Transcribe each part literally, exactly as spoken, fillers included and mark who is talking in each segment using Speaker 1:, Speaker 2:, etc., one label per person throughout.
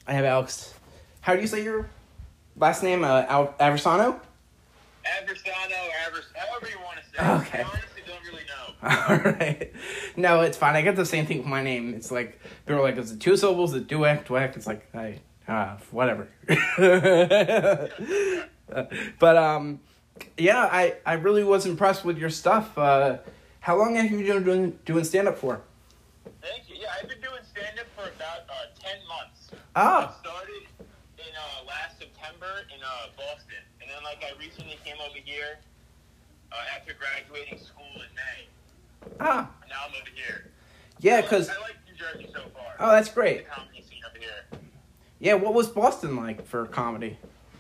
Speaker 1: I have Alex. How do you say your last name? Uh, Al- Aversano?
Speaker 2: Aversano, Avers, however you want to say it.
Speaker 1: Okay.
Speaker 2: I honestly don't really know.
Speaker 1: All right. No, it's fine. I get the same thing with my name. It's like, people are like, is it two syllables? Is it duet? Dweck? It's like, I, uh, whatever. But, um, yeah, I, I really was impressed with your stuff. Uh, how long have you been doing, doing stand-up for?
Speaker 2: Thank you. Yeah, I've been doing stand-up for about uh, ten months.
Speaker 1: Ah.
Speaker 2: I started in uh, last September in uh, Boston. And then, like, I recently came over here uh, after graduating school in May.
Speaker 1: Ah.
Speaker 2: And now I'm over here.
Speaker 1: Yeah,
Speaker 2: I
Speaker 1: because...
Speaker 2: like, I like New Jersey so far.
Speaker 1: Oh, that's great.
Speaker 2: The comedy scene over here.
Speaker 1: Yeah, what was Boston like for comedy?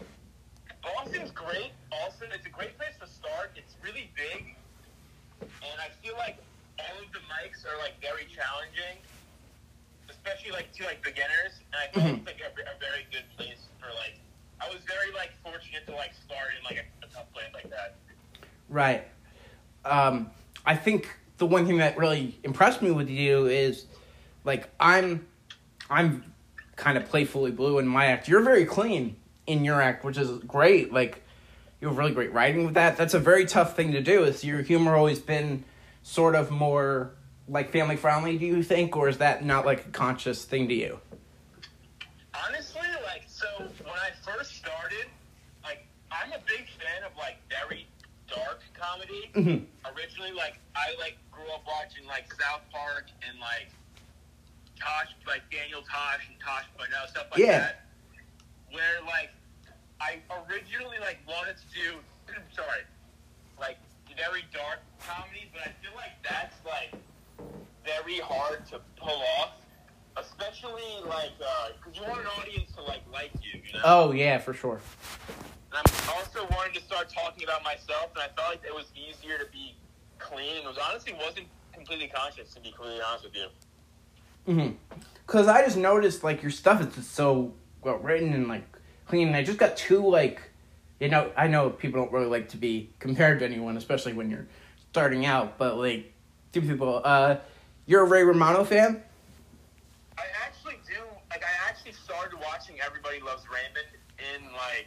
Speaker 2: Boston's great. Also, it's a great place to start. It's really big. And I feel like all of the mics are, like, very challenging. Especially, like, to, like, beginners. And I feel mm-hmm. like it's, like, a, a very good place for, like... I was very, like, fortunate to, like, start in, like, a, a tough place like that.
Speaker 1: Right. Um, I think the one thing that really impressed me with you is, like, I'm... I'm kind of playfully blue in my act. You're very clean in your act, which is great. Like, you have really great writing with that. That's a very tough thing to do. Is your humor always been sort of more, like, family-friendly, do you think? Or is that not, like, a conscious thing to you?
Speaker 2: Honestly, like, so when I first started, like, I'm a big fan of, like, very dark comedy.
Speaker 1: Mm-hmm.
Speaker 2: Originally, like, I, like, grew up watching, like, South Park and, like, Tosh, like, Daniel Tosh and Tosh Bono, stuff like
Speaker 1: yeah.
Speaker 2: that. Where, like, I originally, like, wanted to do, sorry, like, very dark comedy, but I feel like that's, like, very hard to pull off. Especially, like, because uh, you want an audience to, like, like you, you know?
Speaker 1: Oh, yeah, for sure.
Speaker 2: And I also wanted to start talking about myself, and I felt like it was easier to be clean. It was honestly wasn't completely conscious, to be completely honest with you.
Speaker 1: Mm-hmm. Because I just noticed, like, your stuff is just so well written and, like, clean. And I just got two, like, you know, I know people don't really like to be compared to anyone, especially when you're starting out, but, like, two people. Uh, you're a Ray Romano fan?
Speaker 2: I actually do. Like, I actually started watching Everybody Loves Raymond in, like,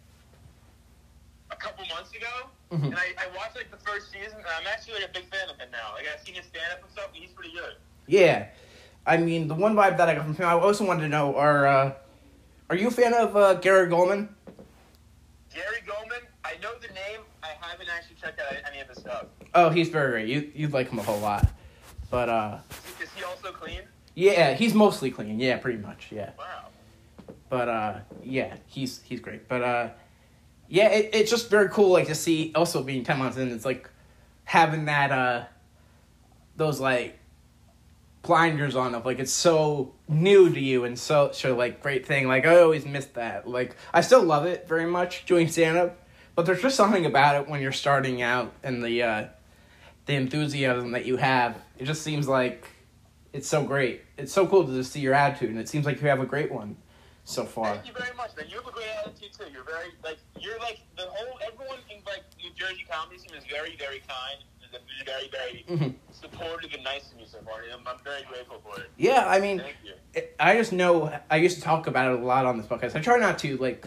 Speaker 2: a couple months ago. Mm-hmm. And I, I watched, like, the first season, and I'm actually, like, a big fan of him now. Like, I've seen his stand-up and stuff, and he's pretty good.
Speaker 1: Yeah. I mean, the one vibe that I got from him, I also wanted to know, are uh, are you a fan of uh, Gary Goldman?
Speaker 2: Gary Goldman? I know the name. I haven't actually checked out any of his stuff.
Speaker 1: Oh, he's very great. You, you'd like him a whole lot. But, uh...
Speaker 2: Is he also clean?
Speaker 1: Yeah, he's mostly clean. Yeah, pretty much, yeah.
Speaker 2: Wow.
Speaker 1: But, uh, yeah, he's he's great. But, uh, yeah, it, it's just very cool, like, to see, also being ten months in, it's like, having that, uh, those, like, blinders on of, like, it's so new to you and so, so, like, great thing. Like, I always missed that. Like, I still love it very much, doing stand-up, but there's just something about it when you're starting out and the, uh, the enthusiasm that you have. It just seems like it's so great. It's so cool to just see your attitude, and it seems like you have a great one so far.
Speaker 2: Thank you very much, man. You have a great attitude, too. You're very, like, you're, like, the whole, everyone in, like, New Jersey comedy scene is very, very kind. Very, very mm-hmm. supportive and nice to me so far. I'm, I'm very grateful for it.
Speaker 1: Yeah, I mean,
Speaker 2: Thank you.
Speaker 1: It, I just know, I used to talk about it a lot on this podcast. I try not to, like,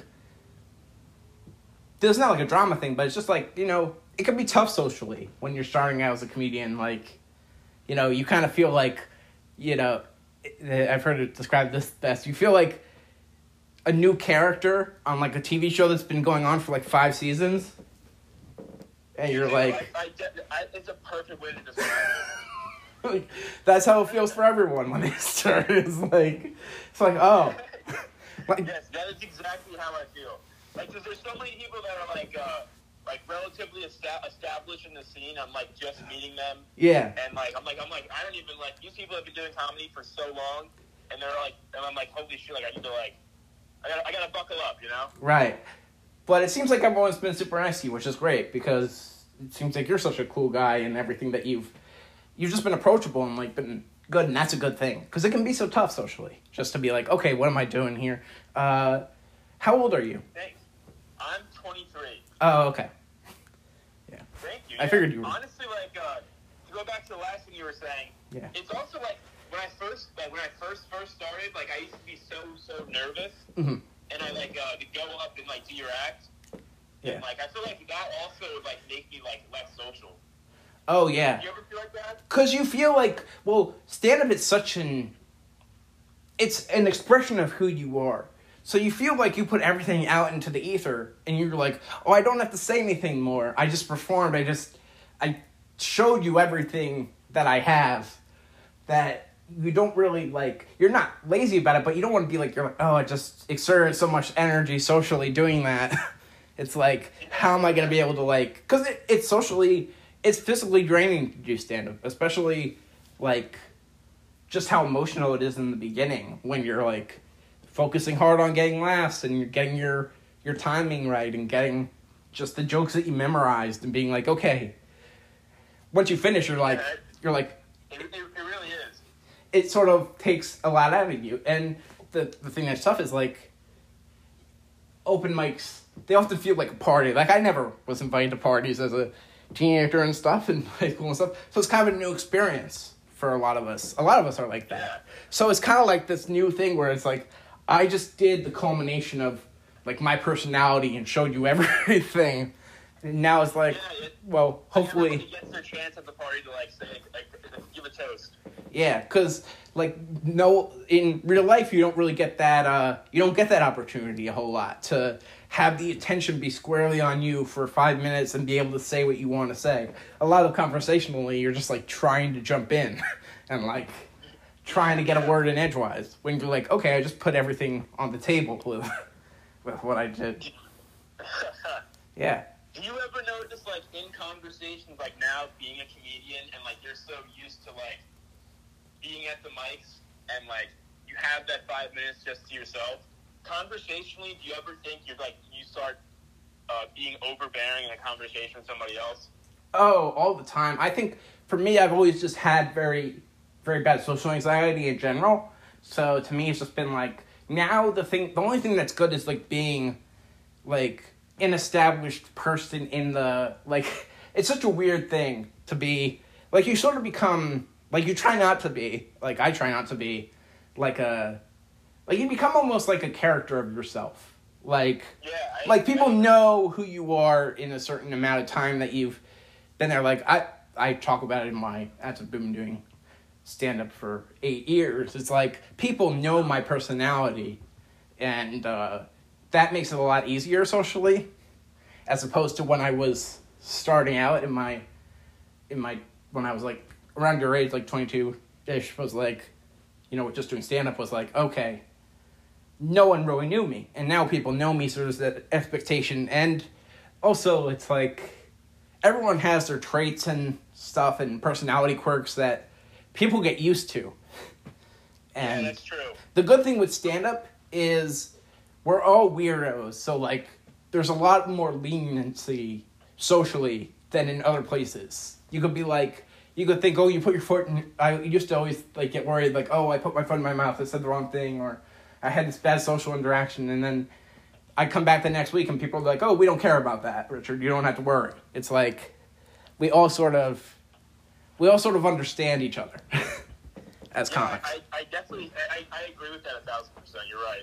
Speaker 1: there's not like a drama thing, but it's just like, you know, it can be tough socially when you're starting out as a comedian. Like, you know, you kind of feel like, you know, I've heard it described this best. You feel like a new character on, like, a T V show that's been going on for, like, five seasons. And you're like...
Speaker 2: I, I, I, it's a perfect way to describe it.
Speaker 1: Like, that's how it feels for everyone when they start. It's like, it's like, oh.
Speaker 2: Like, yes, that is exactly how I feel. Like, cause there's so many people that are, like, uh, like, relatively esta- established in the scene. I'm, like, just meeting them.
Speaker 1: Yeah.
Speaker 2: And, like, I'm like, I'm like, I don't even, like, these people have been doing comedy for so long. And they're, like, and I'm like, holy shit, like, I need to, like, I gotta, I gotta buckle up, you know?
Speaker 1: Right. But it seems like everyone's been super nice to you, which is great, because it seems like you're such a cool guy and everything that you've... You've just been approachable and, like, been good, and that's a good thing. Because it can be so tough socially, just to be like, okay, what am I doing here? Uh, how old are you?
Speaker 2: Thanks. I'm twenty-three.
Speaker 1: Oh, okay. Yeah.
Speaker 2: Thank you.
Speaker 1: I
Speaker 2: yeah.
Speaker 1: figured you were...
Speaker 2: Honestly, like, uh, to go back to the last thing you were saying,
Speaker 1: yeah.
Speaker 2: it's also, like, when I first like when I first first started, like I used to be so so nervous,
Speaker 1: Mm-hmm.
Speaker 2: and I like uh, to go up and like do your act.
Speaker 1: Yeah.
Speaker 2: And, like I feel like that also would like make me like less social.
Speaker 1: Oh yeah.
Speaker 2: Do you ever feel like that?
Speaker 1: Cause you feel like, well, stand up is such an, it's an expression of who you are. So you feel like you put everything out into the ether, and you're like, oh, I don't have to say anything more. I just performed. I just, I showed you everything that I have. That you don't really like. You're not lazy about it, but you don't want to be like, you're like, oh, I just exerted so much energy socially doing that. It's like, how am I gonna be able to like? Because it, it's socially, it's physically draining to do stand up, especially like just how emotional it is in the beginning when you're like focusing hard on getting laughs and you're getting your your timing right and getting just the jokes that you memorized and being like, okay, once you finish, you're like, you're like,
Speaker 2: It, it, it really is.
Speaker 1: it sort of takes a lot out of you. And the the thing that's tough is like open mics, they often feel like a party. Like I never was invited to parties as a teenager and stuff and high school and stuff. So it's kind of a new experience for a lot of us. A lot of us are like that.
Speaker 2: Yeah.
Speaker 1: So it's kind of like this new thing where it's like, I just did the culmination of like my personality and showed you everything. And now it's like,
Speaker 2: Yeah, it,
Speaker 1: well, hopefully.
Speaker 2: Everybody gets their chance at the party to like say, like, give a toast.
Speaker 1: Yeah, because like no, in real life you don't really get that. Uh, you don't get that opportunity a whole lot to have the attention be squarely on you for five minutes and be able to say what you want to say. A lot of conversationally, you're just like trying to jump in and like trying to get a word in edgewise. When you're like, okay, I just put everything on the table with with what I did. Yeah.
Speaker 2: Do you ever notice, like, in conversations, like, now, being a comedian, and, like, you're so used to, like, being at the mics, and, like, you have that five minutes just to yourself, conversationally, do you ever think you're, like, you start uh, being overbearing in a conversation with somebody else?
Speaker 1: Oh, all the time. I think, for me, I've always just had very, very bad social anxiety in general, so to me, it's just been, like, now the thing, the only thing that's good is, like, being, like, an established person in the, like, it's such a weird thing to be, like, you sort of become, like, you try not to be, like, I try not to be, like a, like, you become almost like a character of yourself. Like,
Speaker 2: Yeah. I,
Speaker 1: like, people
Speaker 2: I,
Speaker 1: know who you are in a certain amount of time that you've been there. Like, I, I talk about it in my, I've been doing stand-up for eight years. It's like, people know my personality, and, uh, that makes it a lot easier socially, as opposed to when I was starting out in my, in my, when I was like around your age, like twenty-two-ish, was like, you know, just doing stand-up was like, okay, no one really knew me. And now people know me, so there's that expectation. And also, it's like, everyone has their traits and stuff and personality quirks that people get used to. And
Speaker 2: yeah, that's true.
Speaker 1: the good thing with stand-up is we're all weirdos, so, like, there's a lot more leniency socially than in other places. You could be like, you could think, oh, you put your foot in, I used to always, like, get worried, like, oh, I put my foot in my mouth, I said the wrong thing, or I had this bad social interaction, and then I come back the next week and people are like, oh, we don't care about that, Richard, you don't have to worry. It's like, we all sort of, we all sort of understand each other as
Speaker 2: Yeah,
Speaker 1: comics.
Speaker 2: I, I definitely, I, I agree with that a thousand percent, you're right.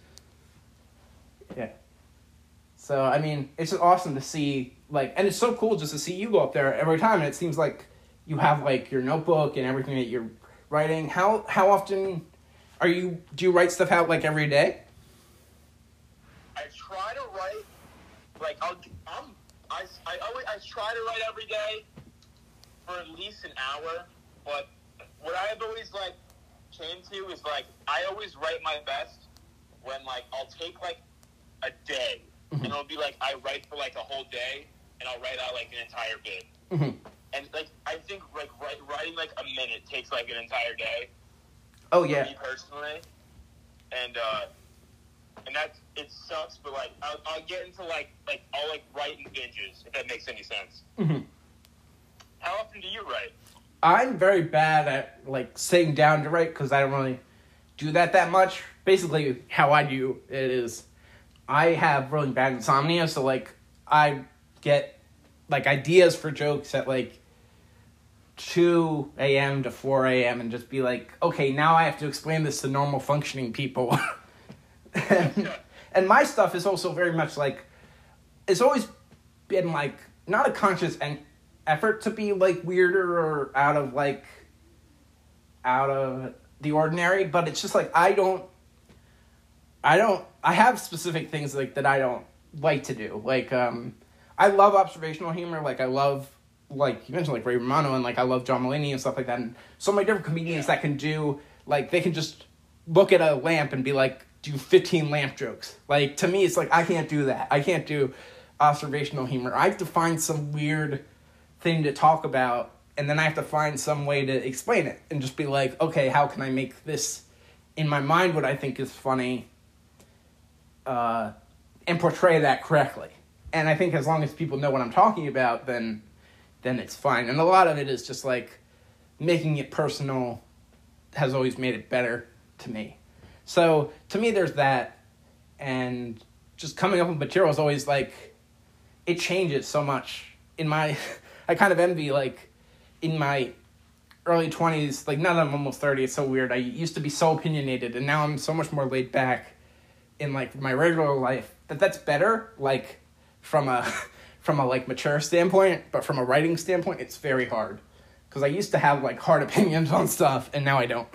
Speaker 1: Yeah. So, I mean, it's just awesome to see, like, and it's so cool just to see you go up there every time, and it seems like you have, like, your notebook and everything that you're writing. How how often are you, do you write stuff out, like, every day?
Speaker 2: I try to write, like, I'll, I'm, I, I, always, I try to write every day for at least an hour, but what I've always, like, came to is, like, I always write my best when, like, I'll take, like, a day,
Speaker 1: Mm-hmm.
Speaker 2: and it'll be, like, I write for, like, a whole day, and I'll write out, like, an entire bit.
Speaker 1: Mm-hmm.
Speaker 2: And, like, I think, like, write, writing, like, a minute takes, like, an entire day.
Speaker 1: Oh,
Speaker 2: For
Speaker 1: yeah.
Speaker 2: me personally. And, uh, and that, it sucks, but, like, I'll, I'll get into, like, like, I'll, like, write in binges, if that makes any sense.
Speaker 1: Mm-hmm.
Speaker 2: How often do you write?
Speaker 1: I'm very bad at, like, sitting down to write because I don't really do that that much. Basically, how I do it is I have really bad insomnia, so, like, I get, like, ideas for jokes at, like, two a.m. to four a.m. and just be like, okay, now I have to explain this to normal functioning people. and, and my stuff is also very much like, it's always been like, not a conscious en- effort to be like weirder or out of like, out of the ordinary, but it's just like, I don't, I don't, I have specific things like that I don't like to do. Like, um, I love observational humor. Like, I love, like, you mentioned, like, Ray Romano, and, like, I love John Mulaney and stuff like that. And so many different comedians that can do, like, they can just look at a lamp and be like, do fifteen lamp jokes. Like, to me, it's like, I can't do that. I can't do observational humor. I have to find some weird thing to talk about, and then I have to find some way to explain it. And just be like, okay, how can I make this, in my mind, what I think is funny, uh, and portray that correctly. And I think as long as people know what I'm talking about, then then it's fine. And a lot of it is just like making it personal has always made it better to me. So to me, there's that. And just coming up with material is always like, it changes so much. In my, I kind of envy like in my early twenties, like now that I'm almost thirty, it's so weird. I used to be so opinionated, and now I'm so much more laid back in like my regular life. That that's better, like from a from a like mature standpoint, but from a writing standpoint, it's very hard because I used to have like hard opinions on stuff, and now I don't.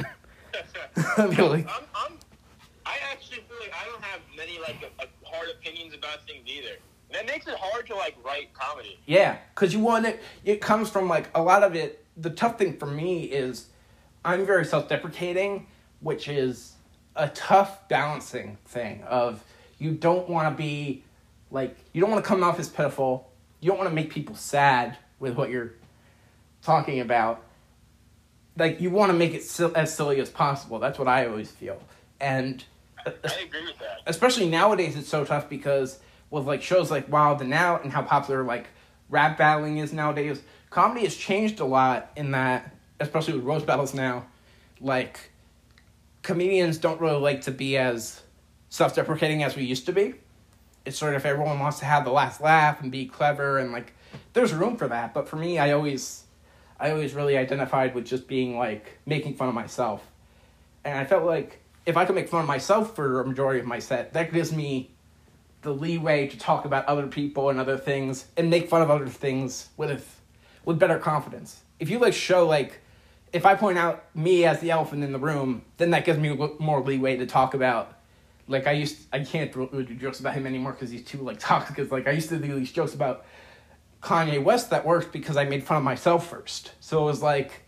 Speaker 1: Really.
Speaker 2: I'm, I'm, I actually feel like I don't have many like a, a hard opinions about things either. And that makes it hard to like write comedy.
Speaker 1: Yeah, because you want it. It comes from like a lot of it. The tough thing for me is I'm very self-deprecating, which is a tough balancing thing of you don't want to be like, you don't want to come off as pitiful. You don't want to make people sad with what you're talking about. Like, you want to make it sil- as silly as possible. That's what I always feel. And
Speaker 2: I, I agree with that.
Speaker 1: Especially nowadays, it's so tough because with like shows like Wild and Out and how popular like rap battling is nowadays, comedy has changed a lot in that, especially with roast battles now. Like, comedians don't really like to be as self-deprecating as we used to be. It's sort of everyone wants to have the last laugh and be clever, and like there's room for that. But for me, I always I always really identified with just being like making fun of myself. And I felt like if I could make fun of myself for a majority of my set, that gives me the leeway to talk about other people and other things and make fun of other things with with better confidence. If you like show like if I point out me as the elephant in the room, then that gives me more leeway to talk about. Like, I used, I can't really do jokes about him anymore because he's too, like, toxic. Because, like, I used to do these jokes about Kanye West that worked because I made fun of myself first. So it was like,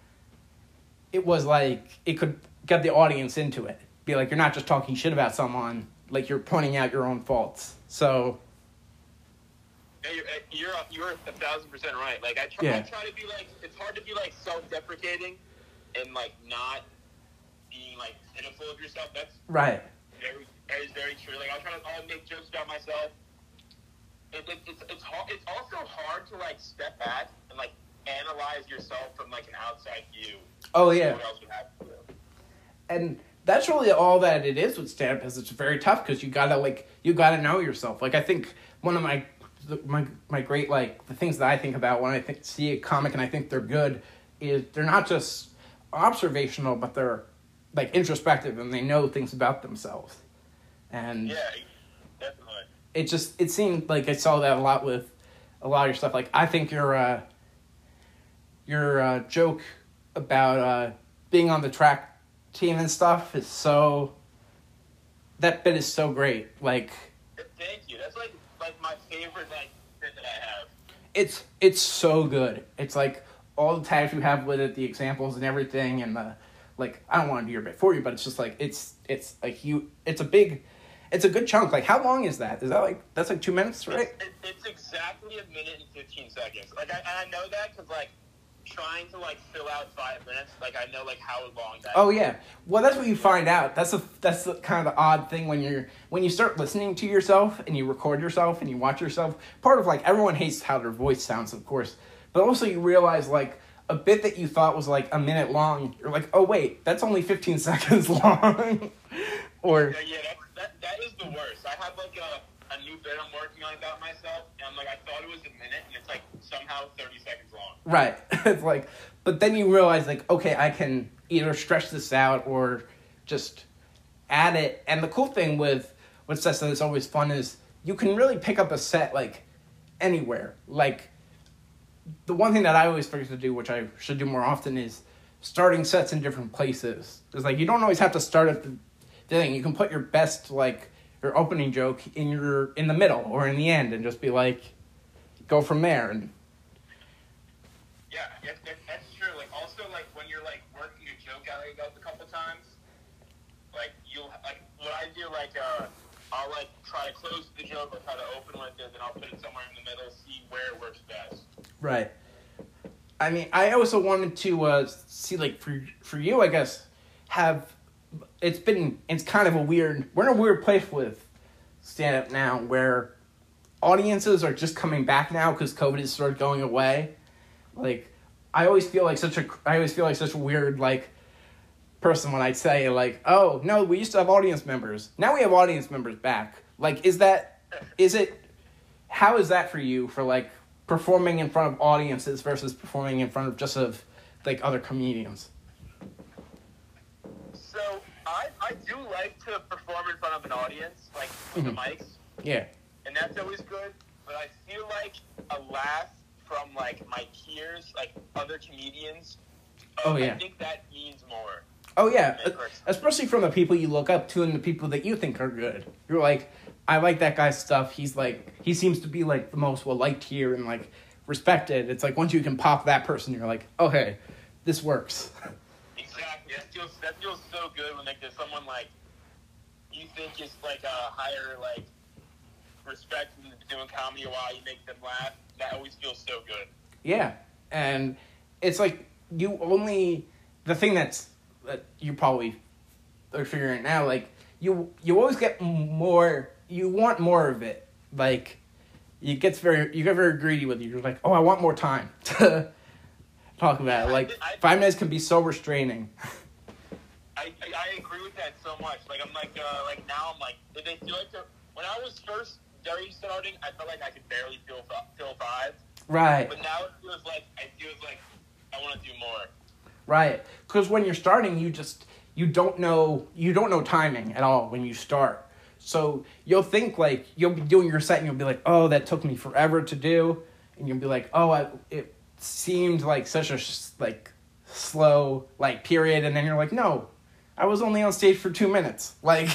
Speaker 1: it was like, it could get the audience into it. Be like, you're not just talking shit about someone, like, you're pointing out your own faults. So.
Speaker 2: Yeah, you're, you're, you're a thousand percent right. Like, I try,
Speaker 1: yeah.
Speaker 2: I try to be, like, it's hard to be, like, self-deprecating and, like, not being, like, pitiful of yourself. That's.
Speaker 1: Right.
Speaker 2: Very, that is very true. Like, I'm trying to I'll make jokes about myself. It, it, it's it's hard. It's also hard to like step back and like analyze yourself from like an outside view.
Speaker 1: Oh yeah.
Speaker 2: What else would happen to you?
Speaker 1: And that's really all that it is with stand-up. Is it's very tough because you gotta like you gotta know yourself. Like I think one of my my my great like the things that I think about when I think see a comic and I think they're good is they're not just observational, but they're like introspective and they know things about themselves. And
Speaker 2: yeah, definitely.
Speaker 1: It just it seemed like I saw that a lot with a lot of your stuff. Like I think your uh, your uh, joke about uh, being on the track team and stuff is so that bit is so great. Like
Speaker 2: thank you. That's like like my favorite like bit that I have.
Speaker 1: It's it's so good. It's like all the tags you have with it, the examples and everything, and the like. I don't want to do your bit for you, but it's just like it's it's like you. It's a big, it's a good chunk. Like how long is that? Is that like that's like two minutes, right?
Speaker 2: It's, it, it's exactly a minute and fifteen seconds. Like I, I know that because like trying to like fill out five minutes, like I know like how long that.
Speaker 1: Oh
Speaker 2: is.
Speaker 1: yeah, well that's what you find out. That's a that's the kind of the odd thing when you're when you start listening to yourself and you record yourself and you watch yourself. Part of like everyone hates how their voice sounds, of course, but also you realize like a bit that you thought was like a minute long, you're like, oh wait, that's only fifteen seconds long. Or
Speaker 2: yeah, yeah that, that that is the worst. I have like a, a a new bit I'm working on about myself, and I'm like, I thought it was a minute, and it's like somehow thirty seconds long.
Speaker 1: Right. It's like, but then you realize, like, okay, I can either stretch this out or just add it. And the cool thing with what sets that is always fun is you can really pick up a set, like, anywhere. Like, the one thing that I always forget to do, which I should do more often, is starting sets in different places. It's like, you don't always have to start at the thing. You can put your best, like, your opening joke in your in the middle or in the end and just be like, go from there. And
Speaker 2: yeah, that, that, that's true. Like, also, like, when you're, like, working your joke out a couple times, like, you'll, like, what I do, like, uh, I'll, like, try to close the joke or try to open with it, then I'll put it somewhere in the middle, see where it works best.
Speaker 1: Right. I mean, I also wanted to uh, see, like, for for you, I guess, have, it's been, it's kind of a weird, we're in a weird place with stand-up now, where audiences are just coming back now because COVID has started going away. Like, I always feel like such a, I always feel like such a weird, like, person when I say, like, oh, no, we used to have audience members. Now we have audience members back. Like, is that, is it, how is that for you, for, like, performing in front of audiences versus performing in front of just of, like, other comedians?
Speaker 2: So, I, I do like to perform in front of an audience, like, with
Speaker 1: Mm-hmm.
Speaker 2: the mics.
Speaker 1: Yeah.
Speaker 2: And that's always good, but I feel like a laugh from, like, my peers, like, other comedians,
Speaker 1: Oh,
Speaker 2: um,
Speaker 1: yeah.
Speaker 2: I think that means more.
Speaker 1: Oh, yeah.
Speaker 2: Me personally.
Speaker 1: Especially from the people you look up to and the people that you think are good. You're like, I like that guy's stuff. He's like, he seems to be like the most well-liked here and like respected. It's like once you can pop that person, you're like, okay, this works.
Speaker 2: Exactly. That feels, that feels so good when like, there's someone like you think is like a higher like respect in doing comedy while you make them laugh. That always feels so good.
Speaker 1: Yeah. And it's like you only, the thing that's, that you probably are figuring it now, like, you you always get more, you want more of it. Like, you gets very, you get very greedy with it. You're like, oh, I want more time to talk about it. Like,
Speaker 2: I, I,
Speaker 1: five minutes can be so restraining.
Speaker 2: I, I, I agree with that so much. Like, I'm like, uh, like now I'm like, did they feel like, the, when I was first very starting, I felt like I could barely feel, feel five.
Speaker 1: Right.
Speaker 2: But now it feels like, it feels like I want to do more.
Speaker 1: Right. Because when you're starting, you just, you don't know, you don't know timing at all when you start. So you'll think, like, you'll be doing your set and you'll be like, oh, that took me forever to do. And you'll be like, oh, I, it seemed like such a, like, slow, like, period. And then you're like, no, I was only on stage for two minutes. Like,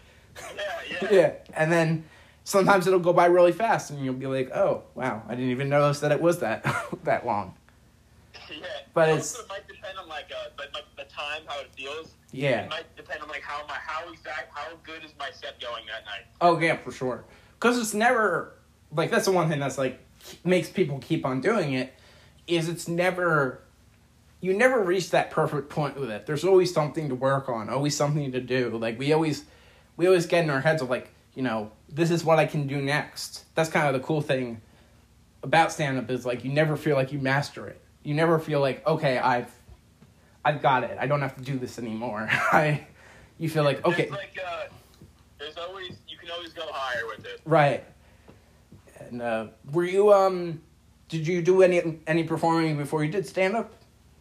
Speaker 2: Yeah, yeah.
Speaker 1: yeah. And then sometimes it'll go by really fast and you'll be like, oh, wow, I didn't even notice that it was that, that long.
Speaker 2: Yeah,
Speaker 1: But
Speaker 2: it
Speaker 1: it's-
Speaker 2: also might depend on like uh, like, like the time, how it feels.
Speaker 1: Yeah.
Speaker 2: It might depend on like how my how exact how good is my set going that night.
Speaker 1: Oh, yeah, for sure. Because it's never, like, that's the one thing that's, like, makes people keep on doing it, is it's never, you never reach that perfect point with it. There's always something to work on, always something to do. Like, we always, we always get in our heads of, like, you know, this is what I can do next. That's kind of the cool thing about stand-up is, like, you never feel like you master it. You never feel like, okay, I've, I've got it. I don't have to do this anymore. I, you feel like, okay.
Speaker 2: There's like uh, there's always you can always go higher with it.
Speaker 1: Right. And uh, were you um, did you do any any performing before you did stand up?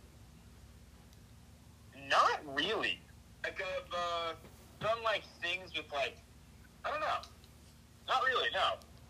Speaker 2: Not really. Like I've uh, done like things with like I don't know. Not really. No.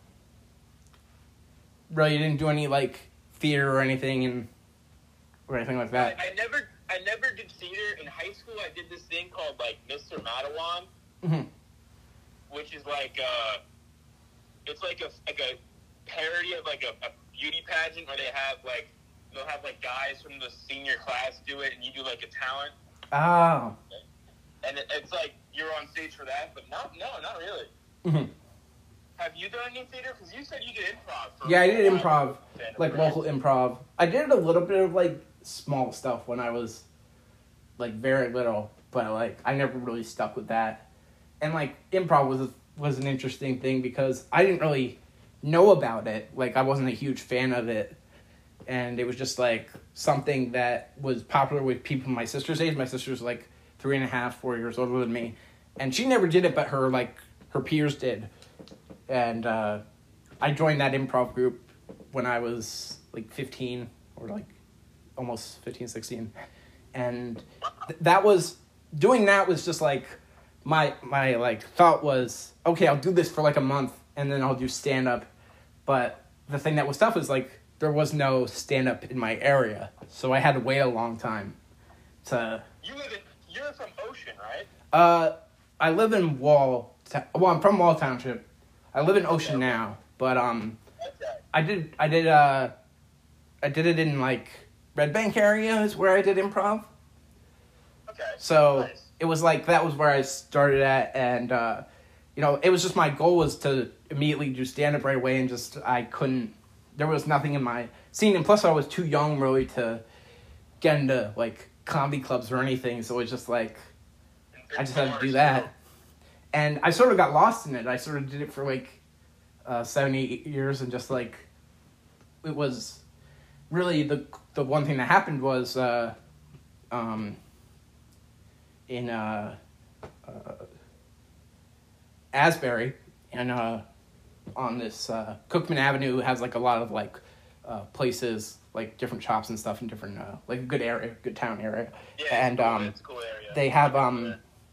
Speaker 1: Really, you didn't do any like theater or anything and or anything like that.
Speaker 2: I, I never I never did theater in high school. I did this thing called like Mister Matawan,
Speaker 1: Mm-hmm.
Speaker 2: which is like uh, it's like a like a parody of like a, a beauty pageant where they have like they'll have like guys from the senior class do it and you do like a talent
Speaker 1: Oh.
Speaker 2: and it, it's like you're on stage for that, but not no not really.
Speaker 1: Mm-hmm.
Speaker 2: Have you done any theater? Because you said you did improv. For
Speaker 1: Yeah, I
Speaker 2: a
Speaker 1: did
Speaker 2: while.
Speaker 1: improv,
Speaker 2: Stand-up,
Speaker 1: like
Speaker 2: right?
Speaker 1: local improv. I did a little bit of like small stuff when I was like very little, but like I never really stuck with that. And like improv was was an interesting thing because I didn't really know about it. Like I wasn't a huge fan of it, and it was just like something that was popular with people my sister's age. My sister's like three and a half, four years older than me, and she never did it, but her like her peers did. and uh, I joined that improv group when I was like fifteen or like almost fifteen, sixteen, and th- that was doing that was just like my my like thought was, okay, I'll do this for like a month and then I'll do stand up, but the thing that was tough was like there was no stand up in my area, so I had to wait a long time to.
Speaker 2: You live in you're from Ocean, right?
Speaker 1: Uh, I live in Wall. Well, I'm from Wall Township. I live in Ocean now, but um,
Speaker 2: Okay.
Speaker 1: I did I did uh, I did it in like Red Bank area is where I did improv.
Speaker 2: Okay.
Speaker 1: So
Speaker 2: Nice.
Speaker 1: it was like that was where I started at, and uh, you know, it was just my goal was to immediately do stand up right away, and just I couldn't. There was nothing in my scene, and plus I was too young really to get into like comedy clubs or anything. So it was just like I just had to do that, and I sort of got lost in it. I sort of did it for like uh, seven, eight years, and just like it was really the the one thing that happened was uh, um, in uh, uh, Asbury and uh, on this uh, Cookman Avenue has like a lot of like uh, places like different shops and stuff in different uh, like a good area, good town area,
Speaker 2: Yeah,
Speaker 1: and
Speaker 2: it's cool,
Speaker 1: um,
Speaker 2: it's a cool area.
Speaker 1: they have um.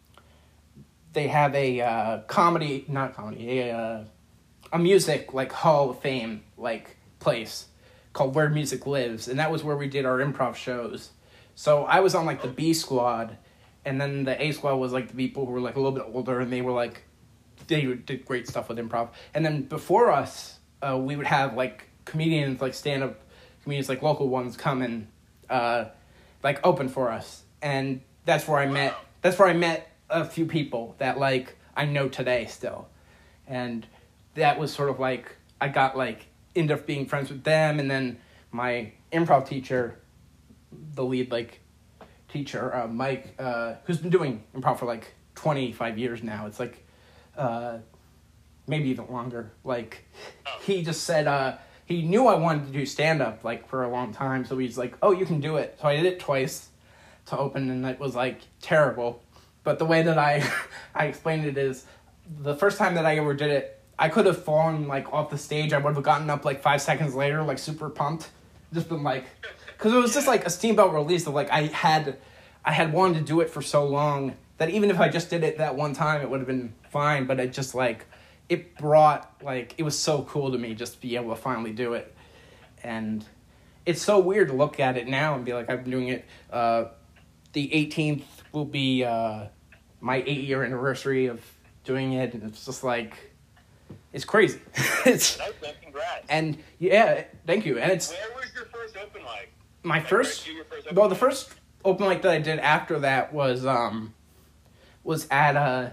Speaker 1: They have a uh, comedy, not comedy, a uh, a music like Hall of Fame like place called Where Music Lives, and that was where we did our improv shows. So I was on like the B squad, and then the A squad was like the people who were like a little bit older, and they were like they did great stuff with improv. And then before us, uh, we would have like comedians, like stand up comedians, like local ones come and uh, like open for us, and that's where I met. That's where I met. A few people that like I know today still, and that was sort of like I got like ended up being friends with them, and then my improv teacher, the lead like teacher uh, Mike, uh, who's been doing improv for like twenty-five years now. It's like uh, maybe even longer. Like he just said uh, he knew I wanted to do stand up like for a long time, so he's like, oh, you can do it. So I did it twice to open, and it was like terrible. But the way that I I explained it is, the first time that I ever did it, I could have fallen like off the stage. I would have gotten up like five seconds later, like super pumped, just been like, because it was just like a steamboat release of like I had, I had wanted to do it for so long that even if I just did it that one time, it would have been fine. But it just like, it brought like it was so cool to me just to be able to finally do it, and it's so weird to look at it now and be like I've been doing it. Uh, the eighteenth will be uh, my eight-year anniversary of doing it, and it's just like, it's crazy. it's
Speaker 2: Nice, man. Congrats.
Speaker 1: And yeah, thank you. And it's
Speaker 2: Where was your first open mic?
Speaker 1: my
Speaker 2: Like,
Speaker 1: first.
Speaker 2: where did you do your first open
Speaker 1: Well, the
Speaker 2: mic?
Speaker 1: first open mic that I did after that was um was at uh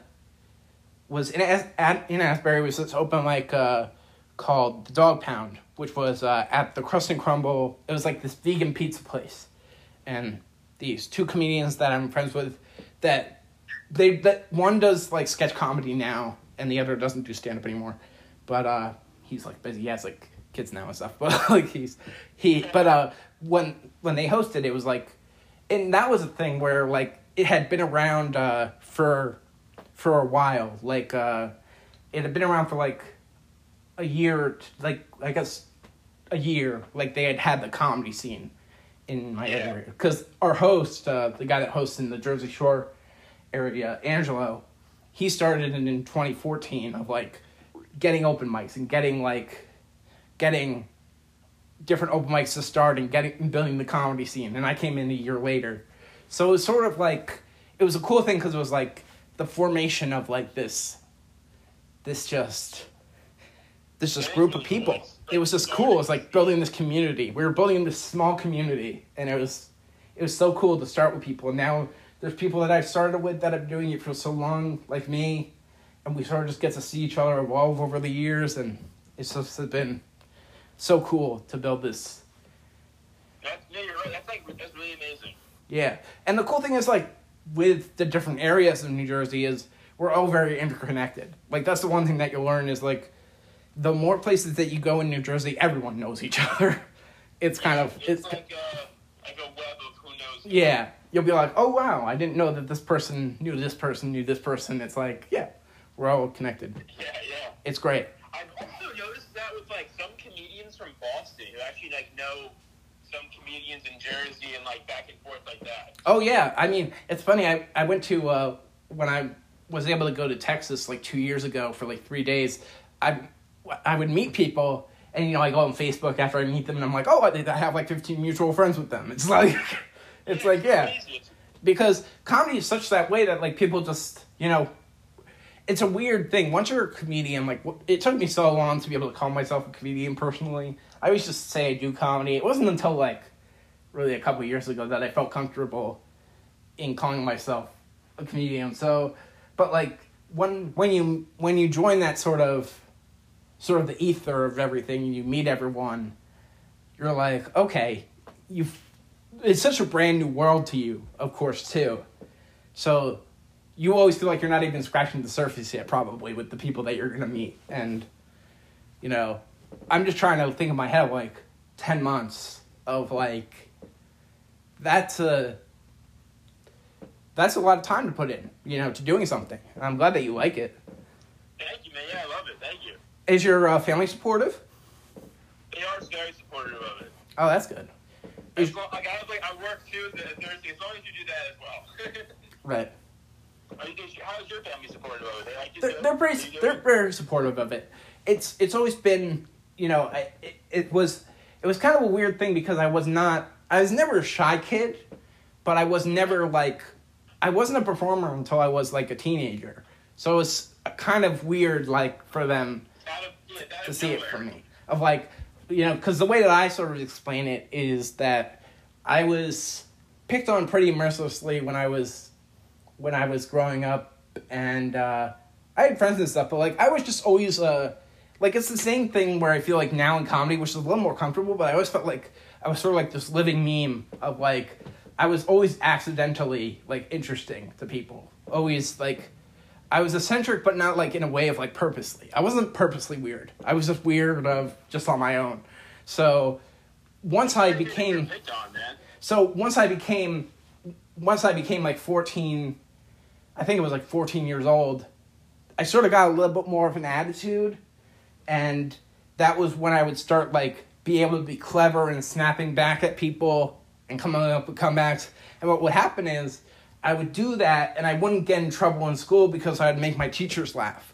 Speaker 1: was in As- at in Asbury was this open mic uh called the Dog Pound, which was uh, at the Crust and Crumble. It was like this vegan pizza place, and these two comedians that I'm friends with, that they that one does like sketch comedy now, and the other doesn't do stand up anymore. But uh, he's like busy. He has like kids now and stuff. But like he's he. But uh, when when they hosted, it was like, and that was a thing where like it had been around uh, for for a while. Like uh, it had been around for like a year. Like I guess a year. Like they had had the comedy scene in my
Speaker 2: Yeah.
Speaker 1: area, because our host, uh, the guy that hosts in the Jersey Shore area, Angelo, he started it in twenty fourteen of like getting open mics and getting like getting different open mics to start and getting and building the comedy scene, and I came in a year later. So it was sort of like, it was a cool thing because it was like the formation of like this this just this just group of people. It was just cool. It was like building this community. We were building this small community, and it was it was so cool to start with people. And now there's people that I've started with that have been doing it for so long, like me, and we sort of just get to see each other evolve over the years, and it's just been so cool to build this.
Speaker 2: That's, yeah, you're right. That's like that's really amazing.
Speaker 1: Yeah, and the cool thing is like with the different areas of New Jersey is we're all very interconnected. Like that's the one thing that you'll learn is like the more places that you go in New Jersey, everyone knows each other. It's kind of
Speaker 2: It's,
Speaker 1: it's
Speaker 2: like uh, like a web of who knows. who.
Speaker 1: yeah. You'll be like, oh wow, I didn't know that this person knew this person knew this person. It's like, yeah, we're all connected.
Speaker 2: Yeah, yeah.
Speaker 1: It's great.
Speaker 2: I actually like know some comedians in Jersey and like back and forth like that.
Speaker 1: Oh yeah, I mean, it's funny. I I went to uh, when I was able to go to Texas like two years ago for like three days. I I would meet people, and you know, I go on Facebook after I meet them, and I'm like, oh, I have like fifteen mutual friends with them. It's like, it's
Speaker 2: yeah,
Speaker 1: like yeah,
Speaker 2: it's crazy.
Speaker 1: because comedy is such that way that like people just you know. It's a weird thing. Once you're a comedian, like, it took me so long to be able to call myself a comedian personally. I always just say I do comedy. It wasn't until, like, really a couple of years ago that I felt comfortable in calling myself a comedian. So, but, like, when when you when you join that sort of, sort of the ether of everything, and you meet everyone, you're like, okay, you've, it's such a brand new world to you, of course, too. So you always feel like you're not even scratching the surface yet, probably, with the people that you're going to meet. And, you know, I'm just trying to think in my head, like, ten months of, like, that's a, that's a lot of time to put in, you know, to doing something. And I'm glad that you like it.
Speaker 2: Thank you, man. Yeah, I love it. Thank you.
Speaker 1: Is your uh, family supportive?
Speaker 2: They are very supportive of it.
Speaker 1: Oh, that's good. Is,
Speaker 2: As long, like, I was like, I work Tuesday and Thursday, as long as you do that as well.
Speaker 1: right.
Speaker 2: Are you, is, how is your family supportive of it? They like you
Speaker 1: They're,
Speaker 2: too?
Speaker 1: they're pretty. They're very supportive of it. It's it's always been, you know, I, it, it was it was kind of a weird thing because I was not. I was never a shy kid, but I was never like, I wasn't a performer until I was like a teenager. So it was kind of weird, like, for them
Speaker 2: Out of, yeah, out
Speaker 1: to
Speaker 2: of
Speaker 1: see
Speaker 2: nowhere.
Speaker 1: it from me. Of like, you know, because the way that I sort of explain it is that I was picked on pretty mercilessly when I was. when I was growing up, and uh, I had friends and stuff, but, like, I was just always, uh, like, it's the same thing where I feel like now in comedy, which is a little more comfortable, but I always felt like I was sort of like this living meme of, like, I was always accidentally, like, interesting to people. Always, like, I was eccentric, but not, like, in a way of, like, purposely. I wasn't purposely weird. I was just weird of just on my own. So, once I became...
Speaker 2: Picked on, man.
Speaker 1: So, once I became... Once I became, like, fourteen... I think it was like fourteen years old, I sort of got a little bit more of an attitude, and that was when I would start, like, be able to be clever and snapping back at people and coming up with comebacks. And what would happen is I would do that, and I wouldn't get in trouble in school because I'd make my teachers laugh.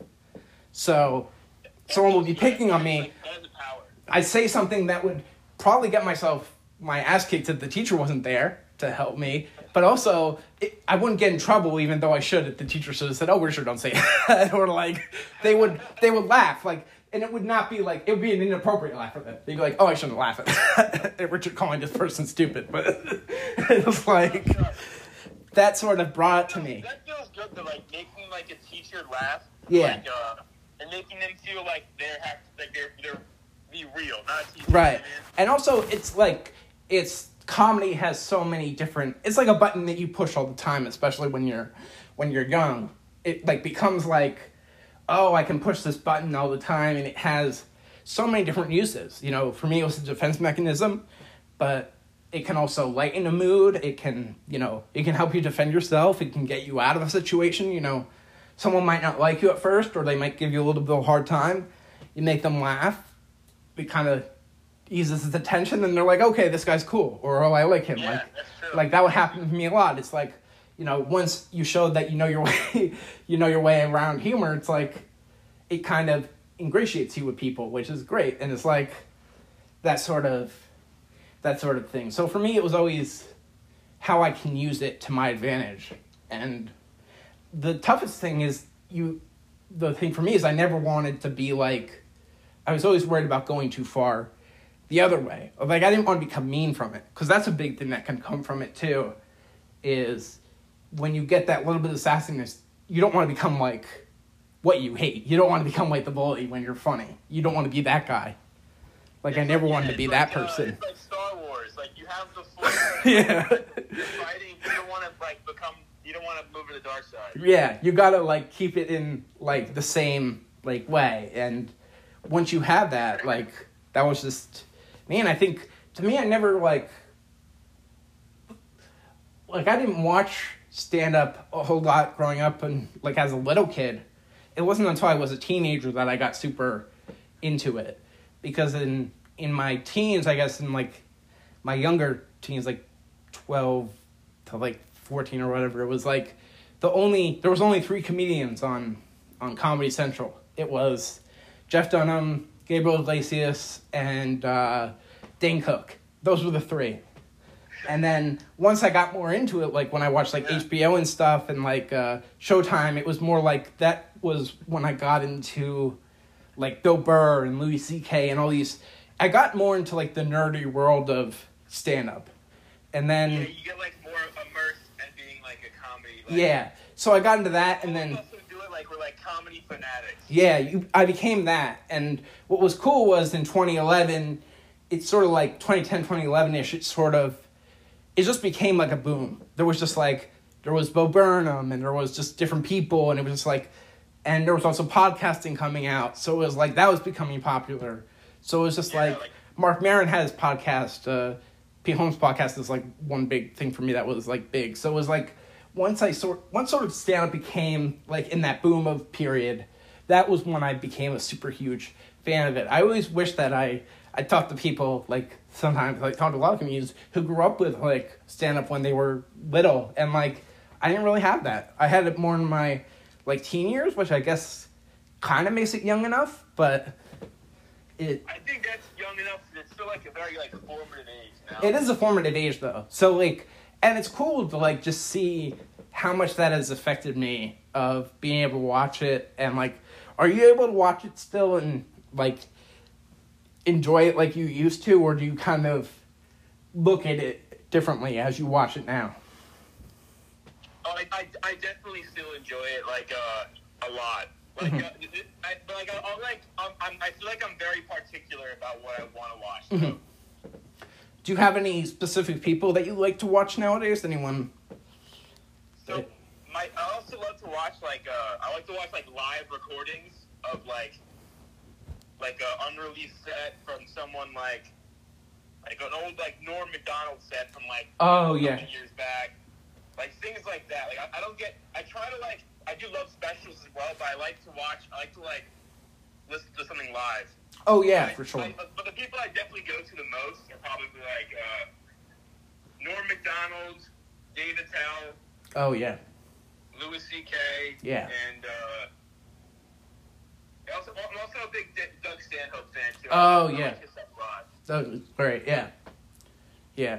Speaker 1: So someone would be picking on me. I'd say something that would probably get myself my ass kicked if the teacher wasn't there to help me. But also, it, I wouldn't get in trouble even though I should if the teacher should have said, oh, Richard, don't say that. Or, like, they would they would laugh. Like, and it would not be like, it would be an inappropriate laugh for them. They'd be like, oh, I shouldn't laugh at that. Richard calling this person stupid. But it was like, that sort of brought it to me.
Speaker 2: That feels good to, like, making, like, a teacher laugh.
Speaker 1: Yeah.
Speaker 2: Like, uh, and making them feel like they're, have, like, they're, they're be real, not a teacher.
Speaker 1: Right. And also, it's like, it's, comedy has so many different, it's like a button that you push all the time, especially when you're when you're young. It, like, becomes like, oh, I can push this button all the time, and it has so many different uses. You know, for me, it was a defense mechanism, but it can also lighten a mood. It can, you know, it can help you defend yourself. It can get you out of a situation. You know, someone might not like you at first, or they might give you a little bit of a hard time. You make them laugh. It kind of eases his attention, and they're like, okay, this guy's cool, or oh, I like him.
Speaker 2: Yeah,
Speaker 1: like,
Speaker 2: that's true.
Speaker 1: like that would happen to me a lot. It's like, you know, once you showed that you know your way, you know your way around humor. It's like, it kind of ingratiates you with people, which is great, and it's like that sort of, that sort of thing. So for me, it was always how I can use it to my advantage, and the toughest thing is you. The thing for me is I never wanted to be like, I was always worried about going too far the other way. Like, I didn't want to become mean from it, because that's a big thing that can come from it too, is when you get that little bit of sassiness, you don't want to become like what you hate. You don't want to become like the bully when you're funny. You don't want to be that guy. Like,
Speaker 2: It's
Speaker 1: I never
Speaker 2: like,
Speaker 1: wanted
Speaker 2: yeah,
Speaker 1: to be
Speaker 2: it's
Speaker 1: that
Speaker 2: like, uh,
Speaker 1: person.
Speaker 2: it's like Star Wars. Like, you have the force.
Speaker 1: Yeah.
Speaker 2: You're fighting. You don't want to, like, become, you don't want to move to the dark side.
Speaker 1: Yeah, you gotta, like, keep it in, like, the same, like, way. And once you have that, like, that was just, man, I think, to me, I never, like, like, I didn't watch stand-up a whole lot growing up, and, like, as a little kid. It wasn't until I was a teenager that I got super into it. Because in in my teens, I guess, in like my younger teens, like twelve to like fourteen or whatever, it was like the only there was only three comedians on on Comedy Central. It was Jeff Dunham, Gabriel Iglesias, and uh, Dane Cook. Those were the three. And then once I got more into it, like when I watched like yeah. H B O and stuff and like uh, Showtime, it was more like that was when I got into like Bill Burr and Louis C K and all these. I got more into like the nerdy world of stand-up. And then...
Speaker 2: Yeah, you get like more immersed at being like a comedy. Like,
Speaker 1: yeah. So I got into that and then...
Speaker 2: Also do it like we're like comedy fanatics.
Speaker 1: Yeah, you, I became that. And what was cool was in twenty eleven, it's sort of like twenty ten, twenty eleven-ish, it sort of... It just became like a boom. There was just like, there was Bo Burnham and there was just different people and it was just like, and there was also podcasting coming out. So it was like, that was becoming popular. So it was just yeah, like, like, Mark Maron had his podcast, uh, P. Holmes' podcast is like one big thing for me that was like big. So it was like, once I sort, once sort of stand-up became like in that boom of period, that was when I became a super huge fan of it. I always wish that I, I talk to people like, sometimes like talk to a lot of comedians who grew up with like stand-up when they were little and like I didn't really have that. I had it more in my like teen years, which I guess kind of makes it young enough, but it
Speaker 2: I think that's young enough. It's still like a very like formative age now.
Speaker 1: It is a formative age though. So like, and it's cool to like just see how much that has affected me of being able to watch it and like, are you able to watch it still and like enjoy it like you used to, or do you kind of look at it differently as you watch it now?
Speaker 2: Oh, I, I, I definitely still enjoy it like uh, a lot. Like, mm-hmm. uh, it, I, but like I, I'll like I'm, I'm I feel like I'm very particular about what I want to watch. So.
Speaker 1: Mm-hmm. Do you have any specific people that you like to watch nowadays? Anyone?
Speaker 2: So my I also love to watch like uh I like to watch like live recordings of like. like a unreleased set from someone like like an old like Norm Macdonald set from like
Speaker 1: oh yeah
Speaker 2: years back, like things like that. Like I, I don't get I try to like I do love specials as well, but I like to watch I like to like listen to something live.
Speaker 1: Oh yeah,
Speaker 2: I,
Speaker 1: for sure.
Speaker 2: I, but the people I definitely go to the most are probably like uh, Norm Macdonald, Dave Attell.
Speaker 1: Oh yeah.
Speaker 2: Louis C K.
Speaker 1: Yeah.
Speaker 2: And uh, Also, I'm also a big Doug Stanhope fan, too.
Speaker 1: Oh, yeah. Doug was great, yeah. Yeah.